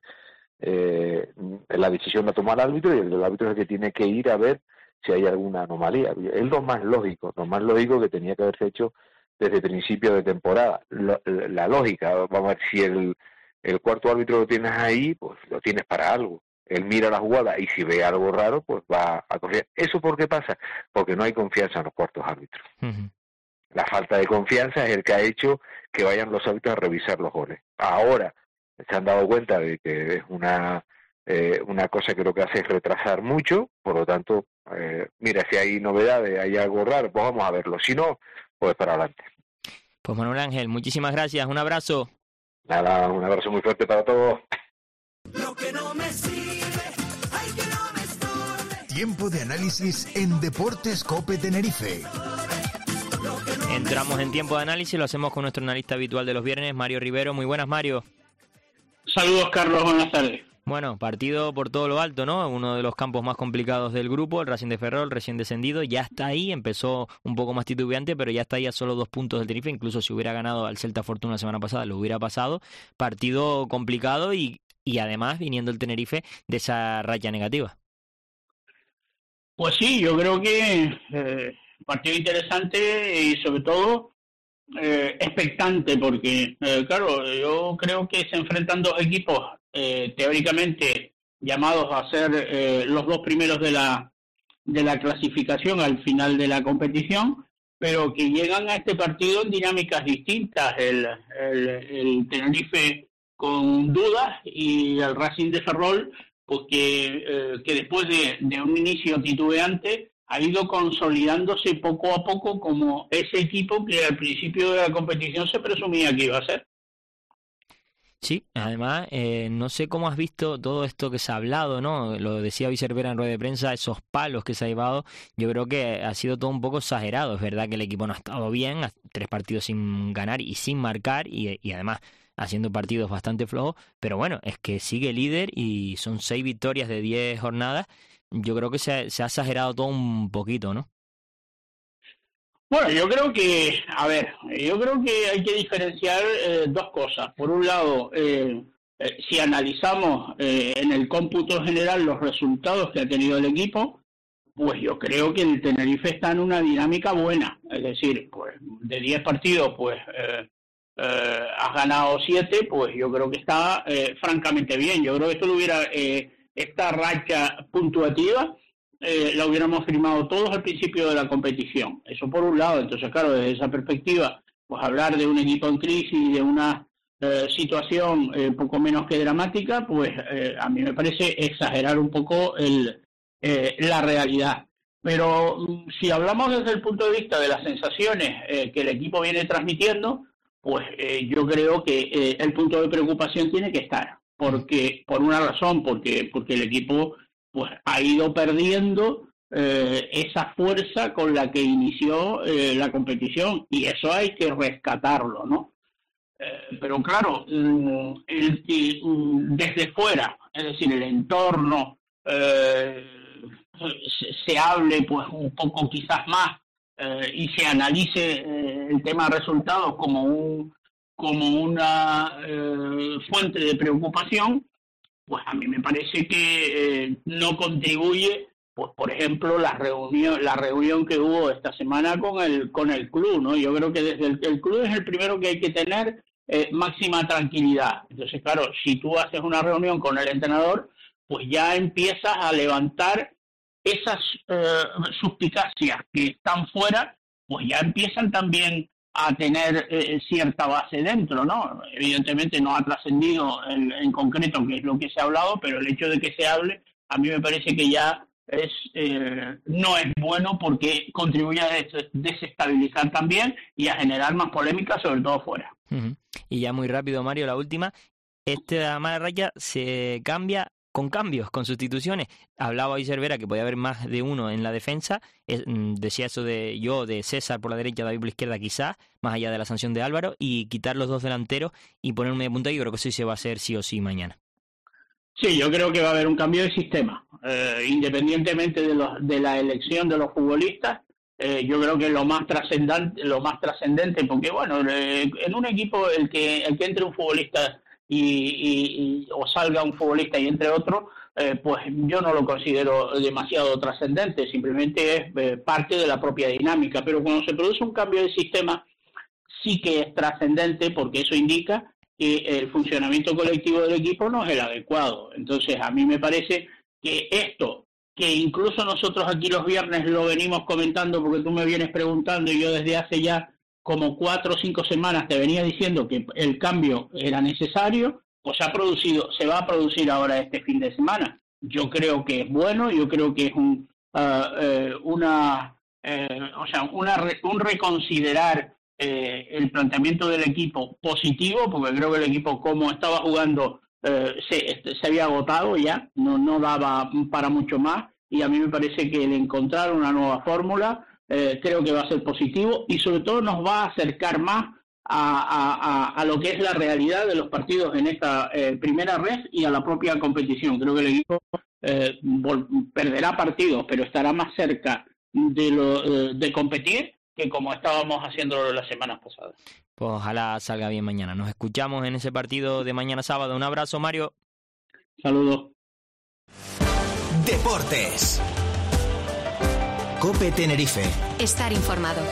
la decisión la toma el árbitro, y el árbitro es el que tiene que ir a ver si hay alguna anomalía. Es lo más lógico que tenía que haberse hecho desde principio de temporada. La lógica, vamos a ver, si el cuarto árbitro lo tienes ahí, pues lo tienes para algo. Él mira la jugada y si ve algo raro, pues va a correr. ¿Eso por qué pasa? Porque no hay confianza en los cuartos árbitros. La falta de confianza es el que ha hecho que vayan los árbitros a revisar los goles. Ahora se han dado cuenta de que es una cosa que lo que hace es retrasar mucho, por lo tanto, mira, si hay novedades, hay algo raro, pues vamos a verlo. Si no, pues para adelante. Pues Manuel Ángel, muchísimas gracias, un abrazo. Nada, un abrazo muy fuerte para todos. Lo que no me sirve, ay, que no me estorbe. Tiempo de análisis en Deportes COPE Tenerife. Entramos en tiempo de análisis, lo hacemos con nuestro analista habitual de los viernes, Mario Rivero. Muy buenas, Mario. Saludos, Carlos, buenas tardes. Bueno, partido por todo lo alto, ¿no? Uno de los campos más complicados del grupo, el Racing de Ferrol, recién descendido, ya está ahí, empezó un poco más titubeante, pero ya está ahí a solo 2 puntos del Tenerife, incluso si hubiera ganado al Celta Fortuna la semana pasada, lo hubiera pasado. Partido complicado y además viniendo el Tenerife de esa racha negativa. Pues sí, yo creo que partido interesante y sobre todo expectante, porque claro, yo creo que se enfrentan dos equipos teóricamente llamados a ser los 2 primeros de la clasificación al final de la competición, pero que llegan a este partido en dinámicas distintas. El Tenerife con dudas y el Racing de Ferrol, pues que después de un inicio titubeante ha ido consolidándose poco a poco como ese equipo que al principio de la competición se presumía que iba a ser. Sí, además, no sé cómo has visto todo esto que se ha hablado, ¿no? Lo decía hoy Cervera en rueda de prensa, esos palos que se ha llevado, yo creo que ha sido todo un poco exagerado. Es verdad que el equipo no ha estado bien, 3 partidos sin ganar y sin marcar, y además haciendo partidos bastante flojos, pero bueno, es que sigue líder y son 6 victorias de 10 jornadas. Yo creo que se ha exagerado todo un poquito, ¿no? Bueno, yo creo que hay que diferenciar 2 cosas. Por un lado, si analizamos en el cómputo general los resultados que ha tenido el equipo, pues yo creo que el Tenerife está en una dinámica buena. Es decir, pues de 10 partidos, pues has ganado 7, pues yo creo que está francamente bien. Yo creo que esto lo hubiera, esta racha puntuativa, la hubiéramos firmado todos al principio de la competición. Eso por un lado. Entonces, claro, desde esa perspectiva, pues hablar de un equipo en crisis y de una situación poco menos que dramática, pues a mí me parece exagerar un poco la realidad. Pero si hablamos desde el punto de vista de las sensaciones que el equipo viene transmitiendo, pues yo creo que el punto de preocupación tiene que estar. Porque, por una razón, porque el equipo pues ha ido perdiendo esa fuerza con la que inició la competición, y eso hay que rescatarlo, ¿no? Pero claro, desde fuera, es decir, el entorno, se hable pues un poco quizás más y se analice el tema de resultados como una fuente de preocupación, pues a mí me parece que no contribuye, pues por ejemplo, la reunión que hubo esta semana con el club, ¿no? Yo creo que desde el club es el primero que hay que tener máxima tranquilidad. Entonces, claro, si tú haces una reunión con el entrenador, pues ya empiezas a levantar esas suspicacias que están fuera, pues ya empiezan también a tener cierta base dentro, ¿no? Evidentemente no ha trascendido en concreto qué es lo que se ha hablado, pero el hecho de que se hable, a mí me parece que ya no es bueno, porque contribuye a desestabilizar también y a generar más polémica, sobre todo fuera. Uh-huh. Y ya muy rápido, Mario, la última. Esta mala racha se cambia con cambios, con sustituciones. Hablaba hoy Cervera que podía haber más de uno en la defensa. Decía eso de César por la derecha, David por la izquierda, quizás, más allá de la sanción de Álvaro, y quitar los 2 delanteros y poner un media punta. Yo creo que eso se va a hacer sí o sí mañana. Sí, yo creo que va a haber un cambio de sistema, independientemente de la elección de los futbolistas. Yo creo que lo más trascendente, porque bueno, en un equipo el que entre un futbolista o salga un futbolista y entre otro, pues yo no lo considero demasiado trascendente, simplemente es parte de la propia dinámica. Pero cuando se produce un cambio de sistema, sí que es trascendente, porque eso indica que el funcionamiento colectivo del equipo no es el adecuado. Entonces, a mí me parece que esto, que incluso nosotros aquí los viernes lo venimos comentando, porque tú me vienes preguntando y yo desde hace ya como 4 o 5 semanas te venía diciendo que el cambio era necesario, pues se va a producir ahora este fin de semana. Yo creo que es bueno, yo creo que es un reconsiderar el planteamiento del equipo positivo, porque creo que el equipo, como estaba jugando, se había agotado ya, no daba para mucho más, y a mí me parece que el encontrar una nueva fórmula creo que va a ser positivo, y sobre todo nos va a acercar más a lo que es la realidad de los partidos en esta primera red y a la propia competición. Creo que el equipo perderá partidos, pero estará más cerca de competir que como estábamos haciéndolo las semanas pasadas. Pues ojalá salga bien mañana. Nos escuchamos en ese partido de mañana sábado. Un abrazo, Mario. Saludos. Deportes. COPE Tenerife. Estar informado.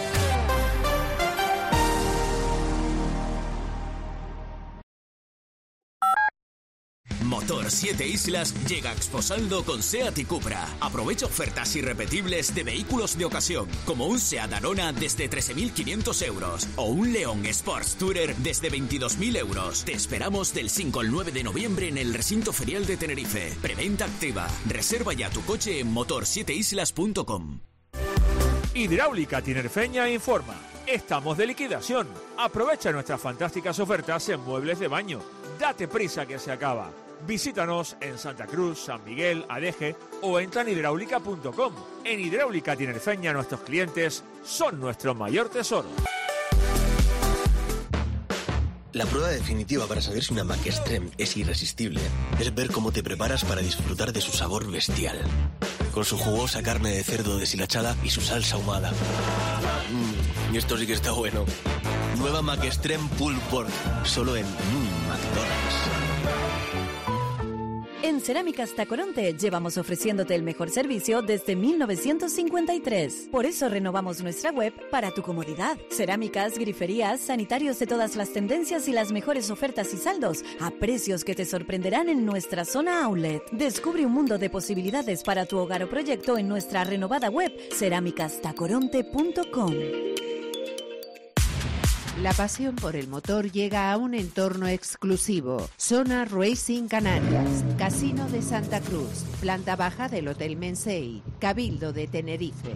Motor 7 Islas llega a Exposaldo con SEAT y Cupra. Aprovecha ofertas irrepetibles de vehículos de ocasión, como un SEAT Arona desde 13.500 euros o un León Sports Tourer desde 22.000 euros. Te esperamos del 5 al 9 de noviembre en el recinto ferial de Tenerife. Preventa activa. Reserva ya tu coche en motor7islas.com. Hidráulica Tinerfeña informa. Estamos de liquidación. Aprovecha nuestras fantásticas ofertas en muebles de baño. Date prisa que se acaba. Visítanos en Santa Cruz, San Miguel, Adeje o entra en hidráulica.com. En Hidráulica Tinerfeña nuestros clientes son nuestro mayor tesoro. La prueba definitiva para saber si una Mac Extreme es irresistible es ver cómo te preparas para disfrutar de su sabor bestial. Con su jugosa carne de cerdo deshilachada y su salsa ahumada. Y esto sí que está bueno. Nueva Mac Extreme Pulled Pork, solo en McDonald's. En Cerámicas Tacoronte llevamos ofreciéndote el mejor servicio desde 1953. Por eso renovamos nuestra web para tu comodidad. Cerámicas, griferías, sanitarios de todas las tendencias y las mejores ofertas y saldos a precios que te sorprenderán en nuestra zona outlet. Descubre un mundo de posibilidades para tu hogar o proyecto en nuestra renovada web cerámicastacoronte.com. La pasión por el motor llega a un entorno exclusivo. Zona Racing Canarias, Casino de Santa Cruz, planta baja del Hotel Mensei, Cabildo de Tenerife.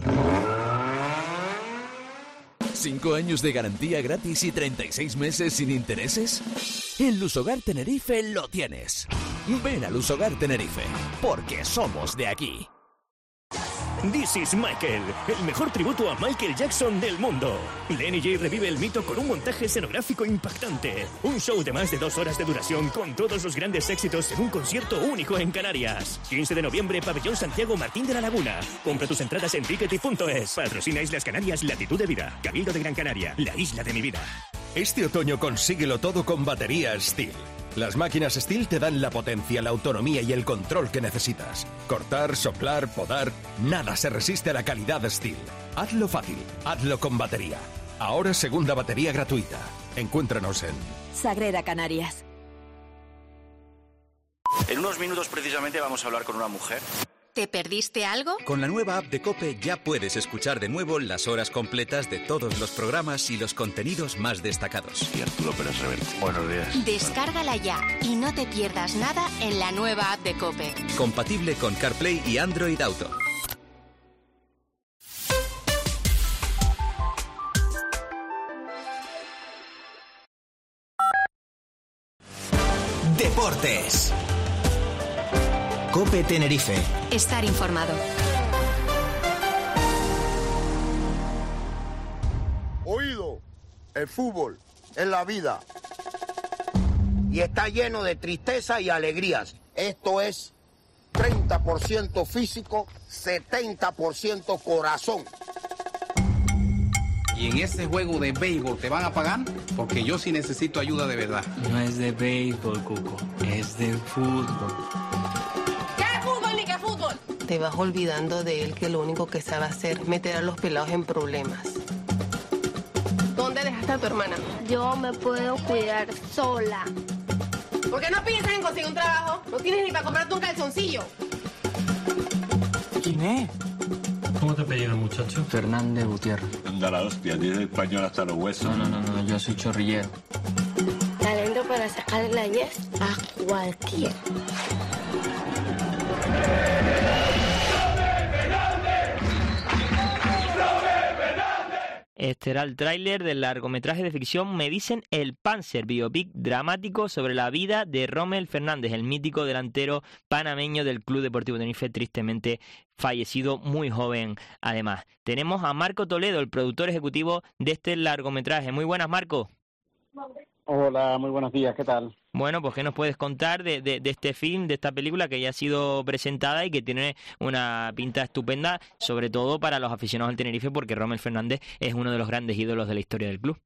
5 años de garantía gratis y 36 meses sin intereses. En Lusogar Tenerife lo tienes. Ven a Lusogar Tenerife, porque somos de aquí. This is Michael, el mejor tributo a Michael Jackson del mundo. Lenny J revive el mito con un montaje escenográfico impactante. Un show de más de 2 horas de duración con todos los grandes éxitos en un concierto único en Canarias. 15 de noviembre, Pabellón Santiago Martín de la Laguna. Compra tus entradas en tickety.es. Patrocina Islas Canarias, Latitud de Vida. Cabildo de Gran Canaria, la isla de mi vida. Este otoño consíguelo todo con baterías Stihl. Las máquinas Stihl te dan la potencia, la autonomía y el control que necesitas. Cortar, soplar, podar, nada se resiste a la calidad Stihl. Hazlo fácil, hazlo con batería. Ahora segunda batería gratuita. Encuéntranos en Sagrera Canarias. En unos minutos precisamente vamos a hablar con una mujer. ¿Te perdiste algo? Con la nueva app de COPE ya puedes escuchar de nuevo las horas completas de todos los programas y los contenidos más destacados. Y Arturo Pérez Reverte. Buenos días. Descárgala ya y no te pierdas nada en la nueva app de COPE. Compatible con CarPlay y Android Auto. Deportes. COPE Tenerife. Estar informado. Oído, el fútbol es la vida y está lleno de tristeza y alegrías. Esto es 30% físico, 70% corazón. Y en este juego de béisbol te van a pagar porque yo sí necesito ayuda de verdad. No es de béisbol, Cuco, es de fútbol. Te vas olvidando de él, que lo único que sabe hacer es meter a los pelados en problemas. ¿Dónde dejaste a tu hermana? Yo me puedo cuidar sola. ¿Por qué no piensas en conseguir un trabajo? No tienes ni para comprarte un calzoncillo. ¿Quién es? ¿Cómo te apellidas, muchacho? Fernández Gutiérrez. Anda la hostia, tienes español hasta los huesos. No, yo soy chorrillero. Talento para sacar la ñez a cualquiera. Este era el tráiler del largometraje de ficción Me dicen el Panzer, biopic dramático sobre la vida de Rommel Fernández, el mítico delantero panameño del Club Deportivo Tenerife, tristemente fallecido muy joven. Además, tenemos a Marco Toledo, el productor ejecutivo de este largometraje. Muy buenas, Marco. Hola, muy buenos días, ¿qué tal? Bueno, pues ¿qué nos puedes contar de este film, de esta película que ya ha sido presentada y que tiene una pinta estupenda, sobre todo para los aficionados al Tenerife, porque Rommel Fernández es uno de los grandes ídolos de la historia del club?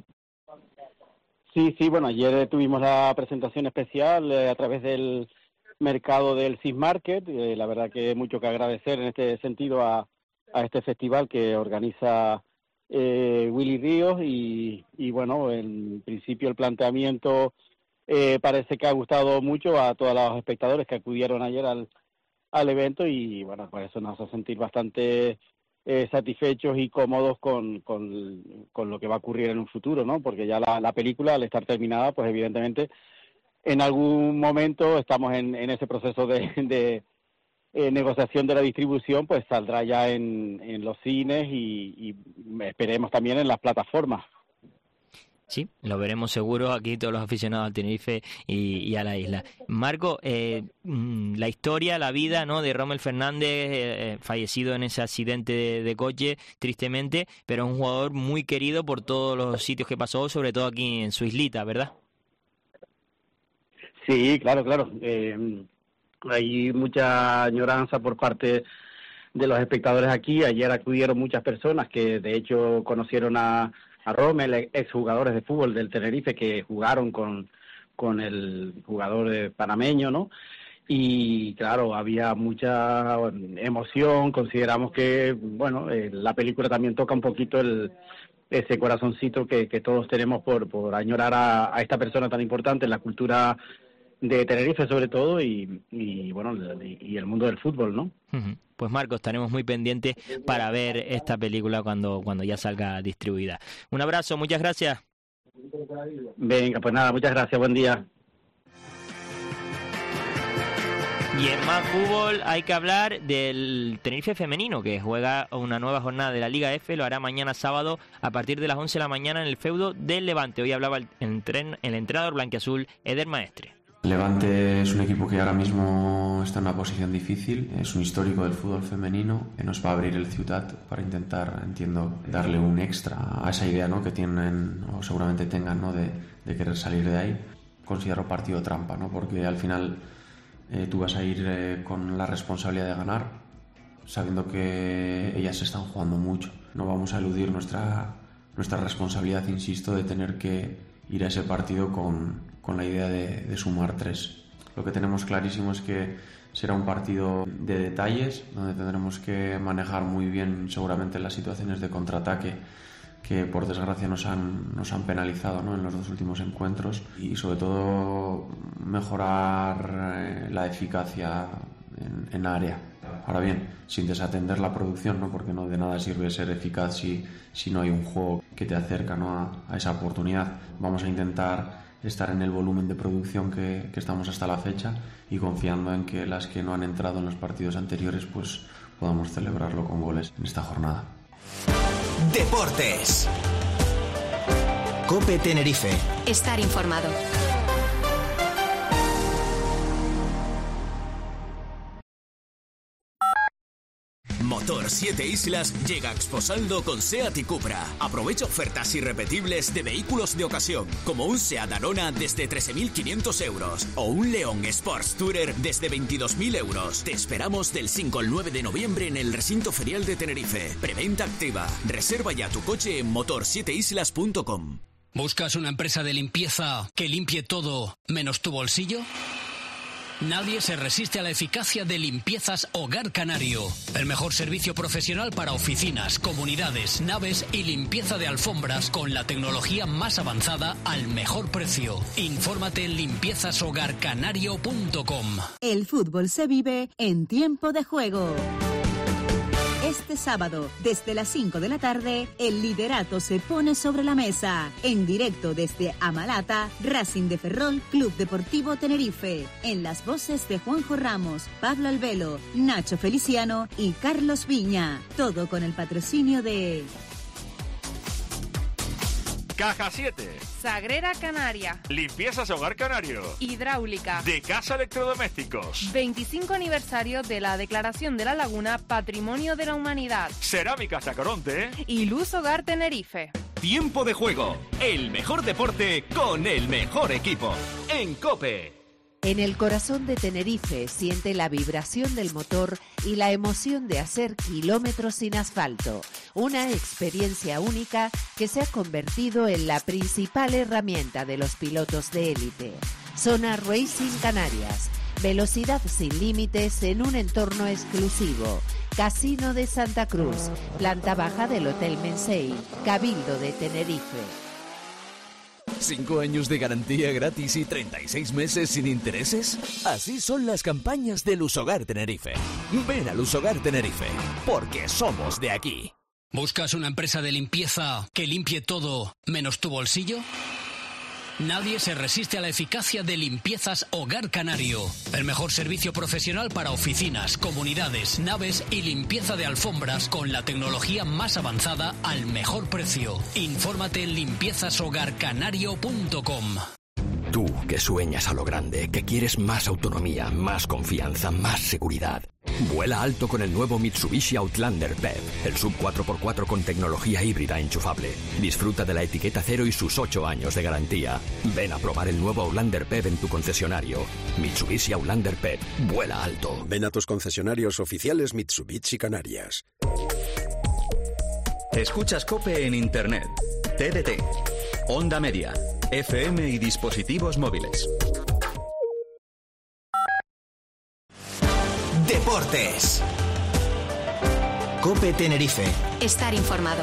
Sí, bueno, ayer tuvimos la presentación especial a través del mercado del Sis Market. La verdad que mucho que agradecer en este sentido a este festival que organiza Willy Ríos y bueno, en principio el planteamiento parece que ha gustado mucho a todos los espectadores que acudieron ayer al evento y bueno, pues eso nos hace sentir bastante satisfechos y cómodos con lo que va a ocurrir en un futuro, ¿no? Porque ya la película, al estar terminada, pues evidentemente en algún momento estamos en ese proceso de negociación de la distribución, pues saldrá ya en los cines y esperemos también en las plataformas. Sí, lo veremos seguro aquí todos los aficionados al Tenerife y a la isla. Marco, la historia, la vida, ¿no?, de Rommel Fernández, fallecido en ese accidente de coche, tristemente, pero es un jugador muy querido por todos los sitios que pasó, sobre todo aquí en su islita, ¿verdad? Sí, claro. Hay mucha añoranza por parte de los espectadores aquí. Ayer acudieron muchas personas que de hecho conocieron a Rommel, exjugadores de fútbol del Tenerife que jugaron con el jugador panameño, ¿no? Y claro, había mucha emoción. Consideramos que, bueno, la película también toca un poquito ese corazoncito que todos tenemos por añorar a esta persona tan importante en la cultura de Tenerife sobre todo y bueno, y el mundo del fútbol, ¿no? Pues Marco, estaremos muy pendientes para ver esta película cuando ya salga distribuida. Un abrazo, muchas gracias. Venga, pues nada, muchas gracias, buen día. Y en más fútbol hay que hablar del Tenerife femenino, que juega una nueva jornada de la Liga F, lo hará mañana sábado a partir de las 11 de la mañana en el feudo del Levante. Hoy hablaba el entrenador blanquiazul, Eder Maestre. Levante es un equipo que ahora mismo está en una posición difícil, es un histórico del fútbol femenino, que nos va a abrir el Ciutat para intentar, entiendo, darle un extra a esa idea, ¿no?, que tienen o seguramente tengan, ¿no?, de querer salir de ahí. Considero partido trampa, ¿no?, porque al final tú vas a ir con la responsabilidad de ganar, sabiendo que ellas se están jugando mucho. No vamos a eludir nuestra responsabilidad, insisto, de tener que ir a ese partido con la idea de sumar 3. Lo que tenemos clarísimo es que será un partido de detalles, donde tendremos que manejar muy bien seguramente las situaciones de contraataque que por desgracia nos han penalizado, ¿no?, en los 2 últimos encuentros, y sobre todo mejorar la eficacia en área. Ahora bien, sin desatender la producción, ¿no?, porque no de nada sirve ser eficaz si no hay un juego que te acerca, ¿no?, a esa oportunidad. Vamos a intentar estar en el volumen de producción que estamos hasta la fecha y confiando en que las que no han entrado en los partidos anteriores pues podamos celebrarlo con goles en esta jornada. Deportes. COPE Tenerife. Estar informado. Motor 7 Islas llega a Exposaldo con SEAT y Cupra. Aprovecha ofertas irrepetibles de vehículos de ocasión, como un SEAT Arona desde 13.500 euros o un León Sports Tourer desde 22.000 euros. Te esperamos del 5 al 9 de noviembre en el recinto ferial de Tenerife. Preventa activa. Reserva ya tu coche en motor7islas.com. ¿Buscas una empresa de limpieza que limpie todo menos tu bolsillo? Nadie se resiste a la eficacia de Limpiezas Hogar Canario. El mejor servicio profesional para oficinas, comunidades, naves y limpieza de alfombras con la tecnología más avanzada al mejor precio. Infórmate en limpiezashogarcanario.com. El fútbol se vive en tiempo de juego. Este sábado, desde las 5 de la tarde, el liderato se pone sobre la mesa. En directo desde Amalata, Racing de Ferrol, Club Deportivo Tenerife. En las voces de Juanjo Ramos, Pablo Albelo, Nacho Feliciano y Carlos Viña. Todo con el patrocinio de Caja 7, Sagrera Canaria, Limpiezas Hogar Canario, Hidráulica, De Casa Electrodomésticos, 25 aniversario de la Declaración de la Laguna Patrimonio de la Humanidad, Cerámicas Tacoronte y Luz Hogar Tenerife. Tiempo de Juego, el mejor deporte con el mejor equipo. En COPE. En el corazón de Tenerife siente la vibración del motor y la emoción de hacer kilómetros sin asfalto. Una experiencia única que se ha convertido en la principal herramienta de los pilotos de élite. Zona Racing Canarias. Velocidad sin límites en un entorno exclusivo. Casino de Santa Cruz. Planta baja del Hotel Mensei. Cabildo de Tenerife. 5 años de garantía gratis y 36 meses sin intereses. Así son las campañas de Lusogar Tenerife. Ven a Lusogar Tenerife, porque somos de aquí. ¿Buscas una empresa de limpieza que limpie todo menos tu bolsillo? Nadie se resiste a la eficacia de Limpiezas Hogar Canario. El mejor servicio profesional para oficinas, comunidades, naves y limpieza de alfombras con la tecnología más avanzada al mejor precio. Infórmate en limpiezashogarcanario.com. Tú, que sueñas a lo grande, que quieres más autonomía, más confianza, más seguridad. Vuela alto con el nuevo Mitsubishi Outlander PHEV, el sub 4x4 con tecnología híbrida enchufable. Disfruta de la etiqueta cero y sus 8 años de garantía. Ven a probar el nuevo Outlander PHEV en tu concesionario. Mitsubishi Outlander PHEV, vuela alto. Ven a tus concesionarios oficiales Mitsubishi Canarias. Escuchas COPE en Internet, TDT, Onda Media, FM y dispositivos móviles. Deportes. COPE Tenerife. Estar informado.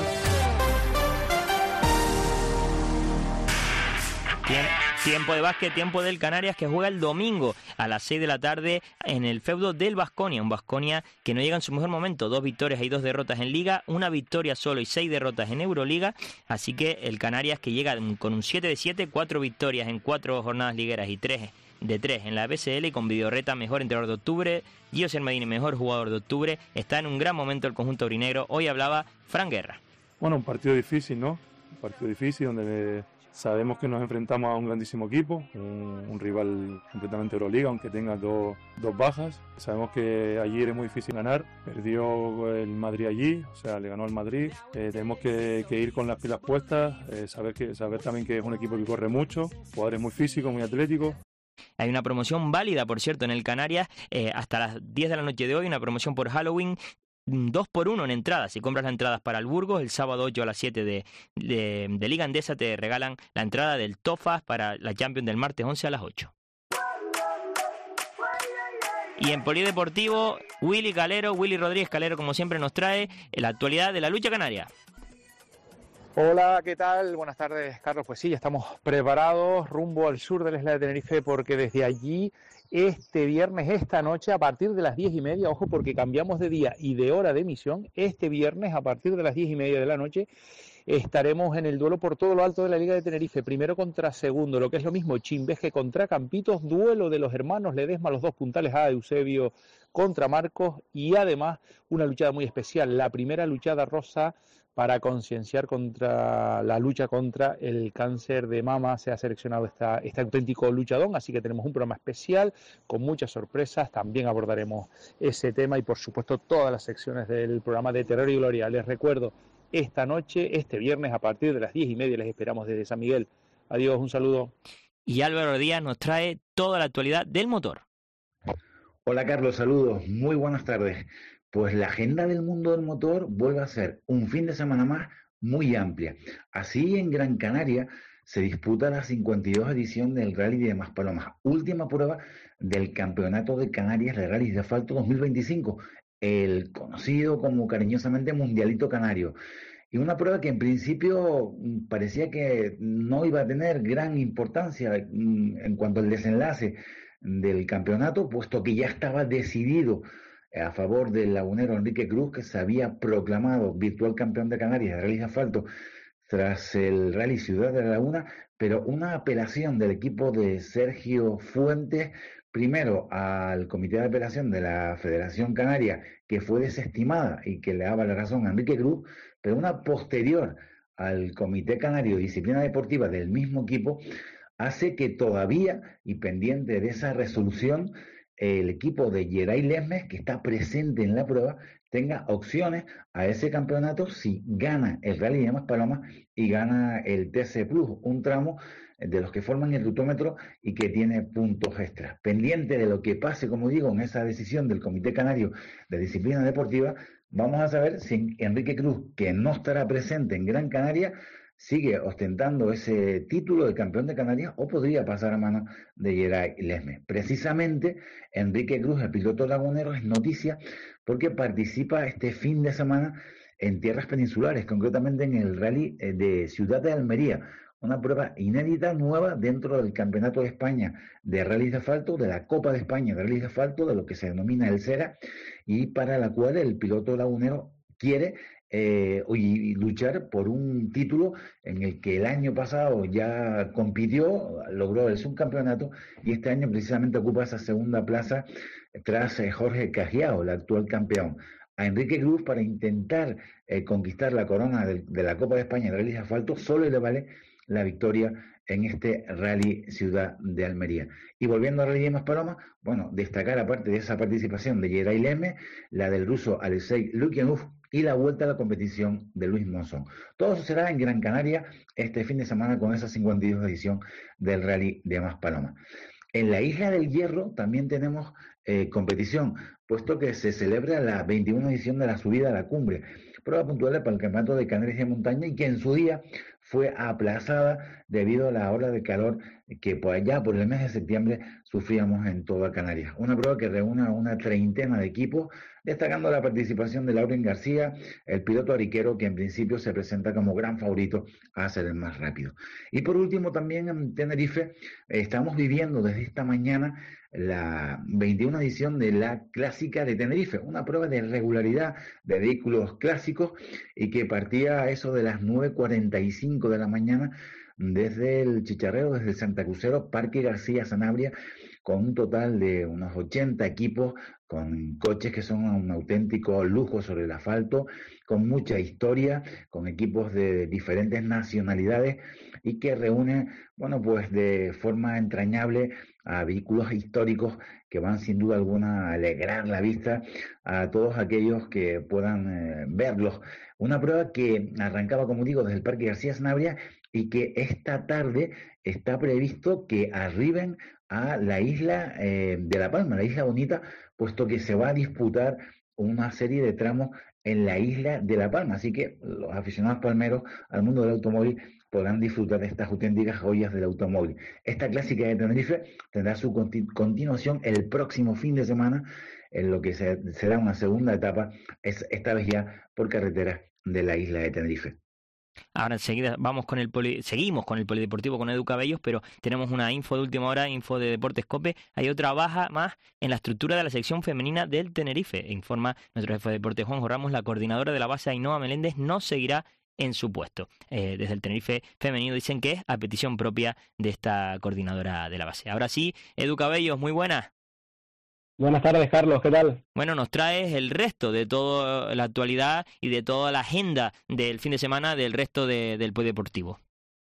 Tiempo de básquet, tiempo del Canarias, que juega el domingo a las 6 de la tarde en el feudo del Baskonia. Un Baskonia que no llega en su mejor momento. 2 victorias y 2 derrotas en Liga, 1 victoria solo y 6 derrotas en Euroliga. Así que el Canarias, que llega con un 7 de 7, 4 victorias en 4 jornadas ligueras y 3 de 3 en la BSL, y con Videorreta mejor entrenador de octubre, Gio Sermadini mejor jugador de octubre. Está en un gran momento el conjunto aurinegro. Hoy hablaba Fran Guerra. Bueno, un partido difícil, ¿no? Un partido difícil donde sabemos que nos enfrentamos a un grandísimo equipo, un rival completamente Euroliga, aunque tenga dos bajas. Sabemos que ayer es muy difícil ganar, perdió el Madrid allí, o sea, le ganó al Madrid. Tenemos que ir con las pilas puestas, saber también que es un equipo que corre mucho, jugadores muy físicos, muy atléticos. Hay una promoción válida, por cierto, en el Canarias, hasta las 10 de la noche de hoy, una promoción por Halloween, 2x1 en entradas. Si compras las entradas para el Burgos, el sábado 8 a las 7 de Liga Endesa te regalan la entrada del Tofas para la Champions del martes 11 a las 8. Y en polideportivo, Willy Rodríguez Calero, como siempre, nos trae la actualidad de la lucha canaria. Hola, ¿qué tal? Buenas tardes, Carlos. Pues sí, ya estamos preparados rumbo al sur de la isla de Tenerife, porque desde allí este viernes, esta noche, a partir de las 10:30, ojo, porque cambiamos de día y de hora de emisión, este viernes a partir de las 10:30 de la noche estaremos en el duelo por todo lo alto de la Liga de Tenerife, primero contra segundo, lo que es lo mismo, Chimbeje contra Campitos, duelo de los hermanos Ledesma, los dos puntales A, Eusebio contra Marcos, y además una luchada muy especial, la primera luchada rosa para concienciar contra la lucha contra el cáncer de mama. Se ha seleccionado este auténtico luchadón, así que tenemos un programa especial con muchas sorpresas. También abordaremos ese tema y, por supuesto, todas las secciones del programa de Terror y Gloria. Les recuerdo, esta noche, este viernes, a partir de las 10:30, les esperamos desde San Miguel. Adiós, un saludo. Y Álvaro Díaz nos trae toda la actualidad del motor. Hola, Carlos, saludos. Muy buenas tardes. Pues la agenda del mundo del motor vuelve a ser un fin de semana más muy amplia. Así, en Gran Canaria se disputa la 52 edición del Rally de Maspalomas, última prueba del Campeonato de Canarias de Rallys de Asfalto 2025, el conocido como cariñosamente Mundialito Canario. Y una prueba que en principio parecía que no iba a tener gran importancia en cuanto al desenlace del campeonato, puesto que ya estaba decidido a favor del lagunero Enrique Cruz, que se había proclamado virtual campeón de Canarias de rally de asfalto tras el Rally Ciudad de la Laguna, pero una apelación del equipo de Sergio Fuentes, primero al Comité de Apelación de la Federación Canaria, que fue desestimada y que le daba la razón a Enrique Cruz, pero una posterior al Comité Canario de Disciplina Deportiva del mismo equipo, hace que todavía, y pendiente de esa resolución, el equipo de Geray Lesmes, que está presente en la prueba, tenga opciones a ese campeonato si gana el Rally de Maspalomas y gana el TC Plus, un tramo de los que forman el rutómetro y que tiene puntos extras. Pendiente de lo que pase, como digo, en esa decisión del Comité Canario de Disciplina Deportiva, vamos a saber si Enrique Cruz, que no estará presente en Gran Canaria, sigue ostentando ese título de campeón de Canarias o podría pasar a manos de Geray Lesmes. Precisamente, Enrique Cruz, el piloto lagunero, es noticia porque participa este fin de semana en tierras peninsulares, concretamente en el Rally de Ciudad de Almería, una prueba inédita, nueva dentro del Campeonato de España de Rallys de Asfalto, de la Copa de España de Rallys de Asfalto, de lo que se denomina el CERA, y para la cual el piloto lagunero quiere y luchar por un título en el que el año pasado ya compitió, logró el subcampeonato y este año precisamente ocupa esa segunda plaza tras Jorge Cajiao, el actual campeón. A Enrique Cruz, para intentar conquistar la corona de la Copa de España de Rallys de Asfalto, solo le vale la victoria en este Rally Ciudad de Almería. Y volviendo a Rally de Maspalomas, bueno, destacar aparte de esa participación de Geray Lesmes, la del ruso Alexei Lukianov y la vuelta a la competición de Luis Monzón. Todo eso será en Gran Canaria este fin de semana con esa 52 edición del Rally de Maspalomas. En la Isla del Hierro también tenemos competición, puesto que se celebra la 21 edición de la subida a la cumbre, prueba puntual para el Campeonato de Canarias de Montaña y que en su día fue aplazada debido a la ola de calor que por allá, por el mes de septiembre, sufríamos en toda Canarias. Una prueba que reúne a una treintena de equipos, destacando la participación de Lauren García, el piloto ariquero que en principio se presenta como gran favorito a ser el más rápido. Y por último también en Tenerife estamos viviendo desde esta mañana la 21 edición de la Clásica de Tenerife, una prueba de regularidad de vehículos clásicos y que partía a eso de las 9:45 de la mañana desde el Chicharrero, desde el Santa Crucero, Parque García Sanabria, con un total de unos 80 equipos, con coches que son un auténtico lujo sobre el asfalto, con mucha historia, con equipos de diferentes nacionalidades y que reúnen, bueno, pues de forma entrañable a vehículos históricos que van sin duda alguna a alegrar la vista a todos aquellos que puedan verlos. Una prueba que arrancaba, como digo, desde el Parque García Sanabria y que esta tarde está previsto que arriben a la isla de La Palma, la isla bonita, puesto que se va a disputar una serie de tramos en la isla de La Palma. Así que los aficionados palmeros al mundo del automóvil podrán disfrutar de estas auténticas joyas del automóvil. Esta Clásica de Tenerife tendrá su continuación el próximo fin de semana, en lo que será una segunda etapa, esta vez ya por carretera de la isla de Tenerife. Ahora enseguida seguimos con el polideportivo con Edu Cabellos, pero tenemos una info de última hora, info de Deportes COPE. Hay otra baja más en la estructura de la sección femenina del Tenerife. Informa nuestro jefe de deportes Juanjo Ramos, la coordinadora de la base Ainhoa Meléndez no seguirá en su puesto. Desde el Tenerife femenino dicen que es a petición propia de esta coordinadora de la base. Ahora sí, Edu Cabellos, muy buenas. Buenas tardes, Carlos, ¿qué tal? Bueno, nos traes el resto de toda la actualidad y de toda la agenda del fin de semana del resto del polideportivo.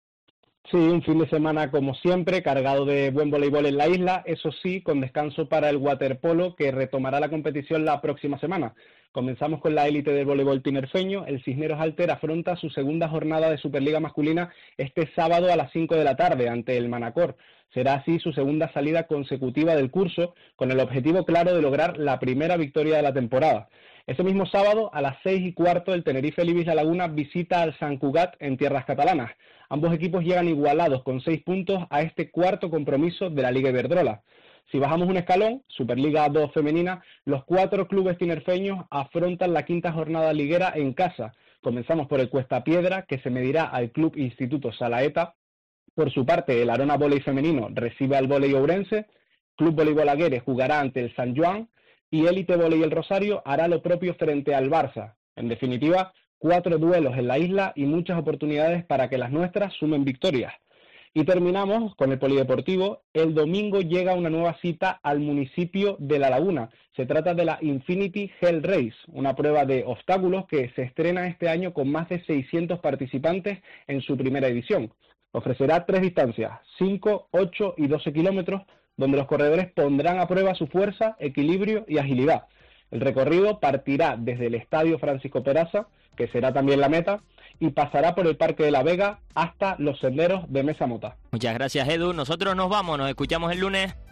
Sí, un fin de semana como siempre, cargado de buen voleibol en la isla, eso sí, con descanso para el waterpolo que retomará la competición la próxima semana. Comenzamos con la élite del voleibol tinerfeño. El Cisneros Alter afronta su segunda jornada de Superliga masculina este sábado a las 5 de la tarde ante el Manacor. Será así su segunda salida consecutiva del curso, con el objetivo claro de lograr la primera victoria de la temporada. Ese mismo sábado, a las 6:15, el Tenerife Libis La Laguna visita al Sant Cugat en tierras catalanas. Ambos equipos llegan igualados con 6 puntos a este cuarto compromiso de la Liga Iberdrola. Si bajamos un escalón, Superliga 2 femenina, los 4 clubes tinerfeños afrontan la quinta jornada liguera en casa. Comenzamos por el Cuesta Piedra, que se medirá al Club Instituto Salaeta. Por su parte, el Arona Voley femenino recibe al Voley Ourense, Club Voleibol Aguere jugará ante el San Joan y Élite Voley El Rosario hará lo propio frente al Barça. En definitiva, 4 duelos en la isla y muchas oportunidades para que las nuestras sumen victorias. Y terminamos con el polideportivo. El domingo llega una nueva cita al municipio de La Laguna. Se trata de la Infinity Hell Race, una prueba de obstáculos que se estrena este año con más de 600 participantes en su primera edición. Ofrecerá 3 distancias, 5, 8 y 12 kilómetros, donde los corredores pondrán a prueba su fuerza, equilibrio y agilidad. El recorrido partirá desde el Estadio Francisco Peraza, que será también la meta, y pasará por el Parque de la Vega hasta los senderos de Mesa Mota. Muchas gracias, Edu. Nosotros nos vamos, nos escuchamos el lunes.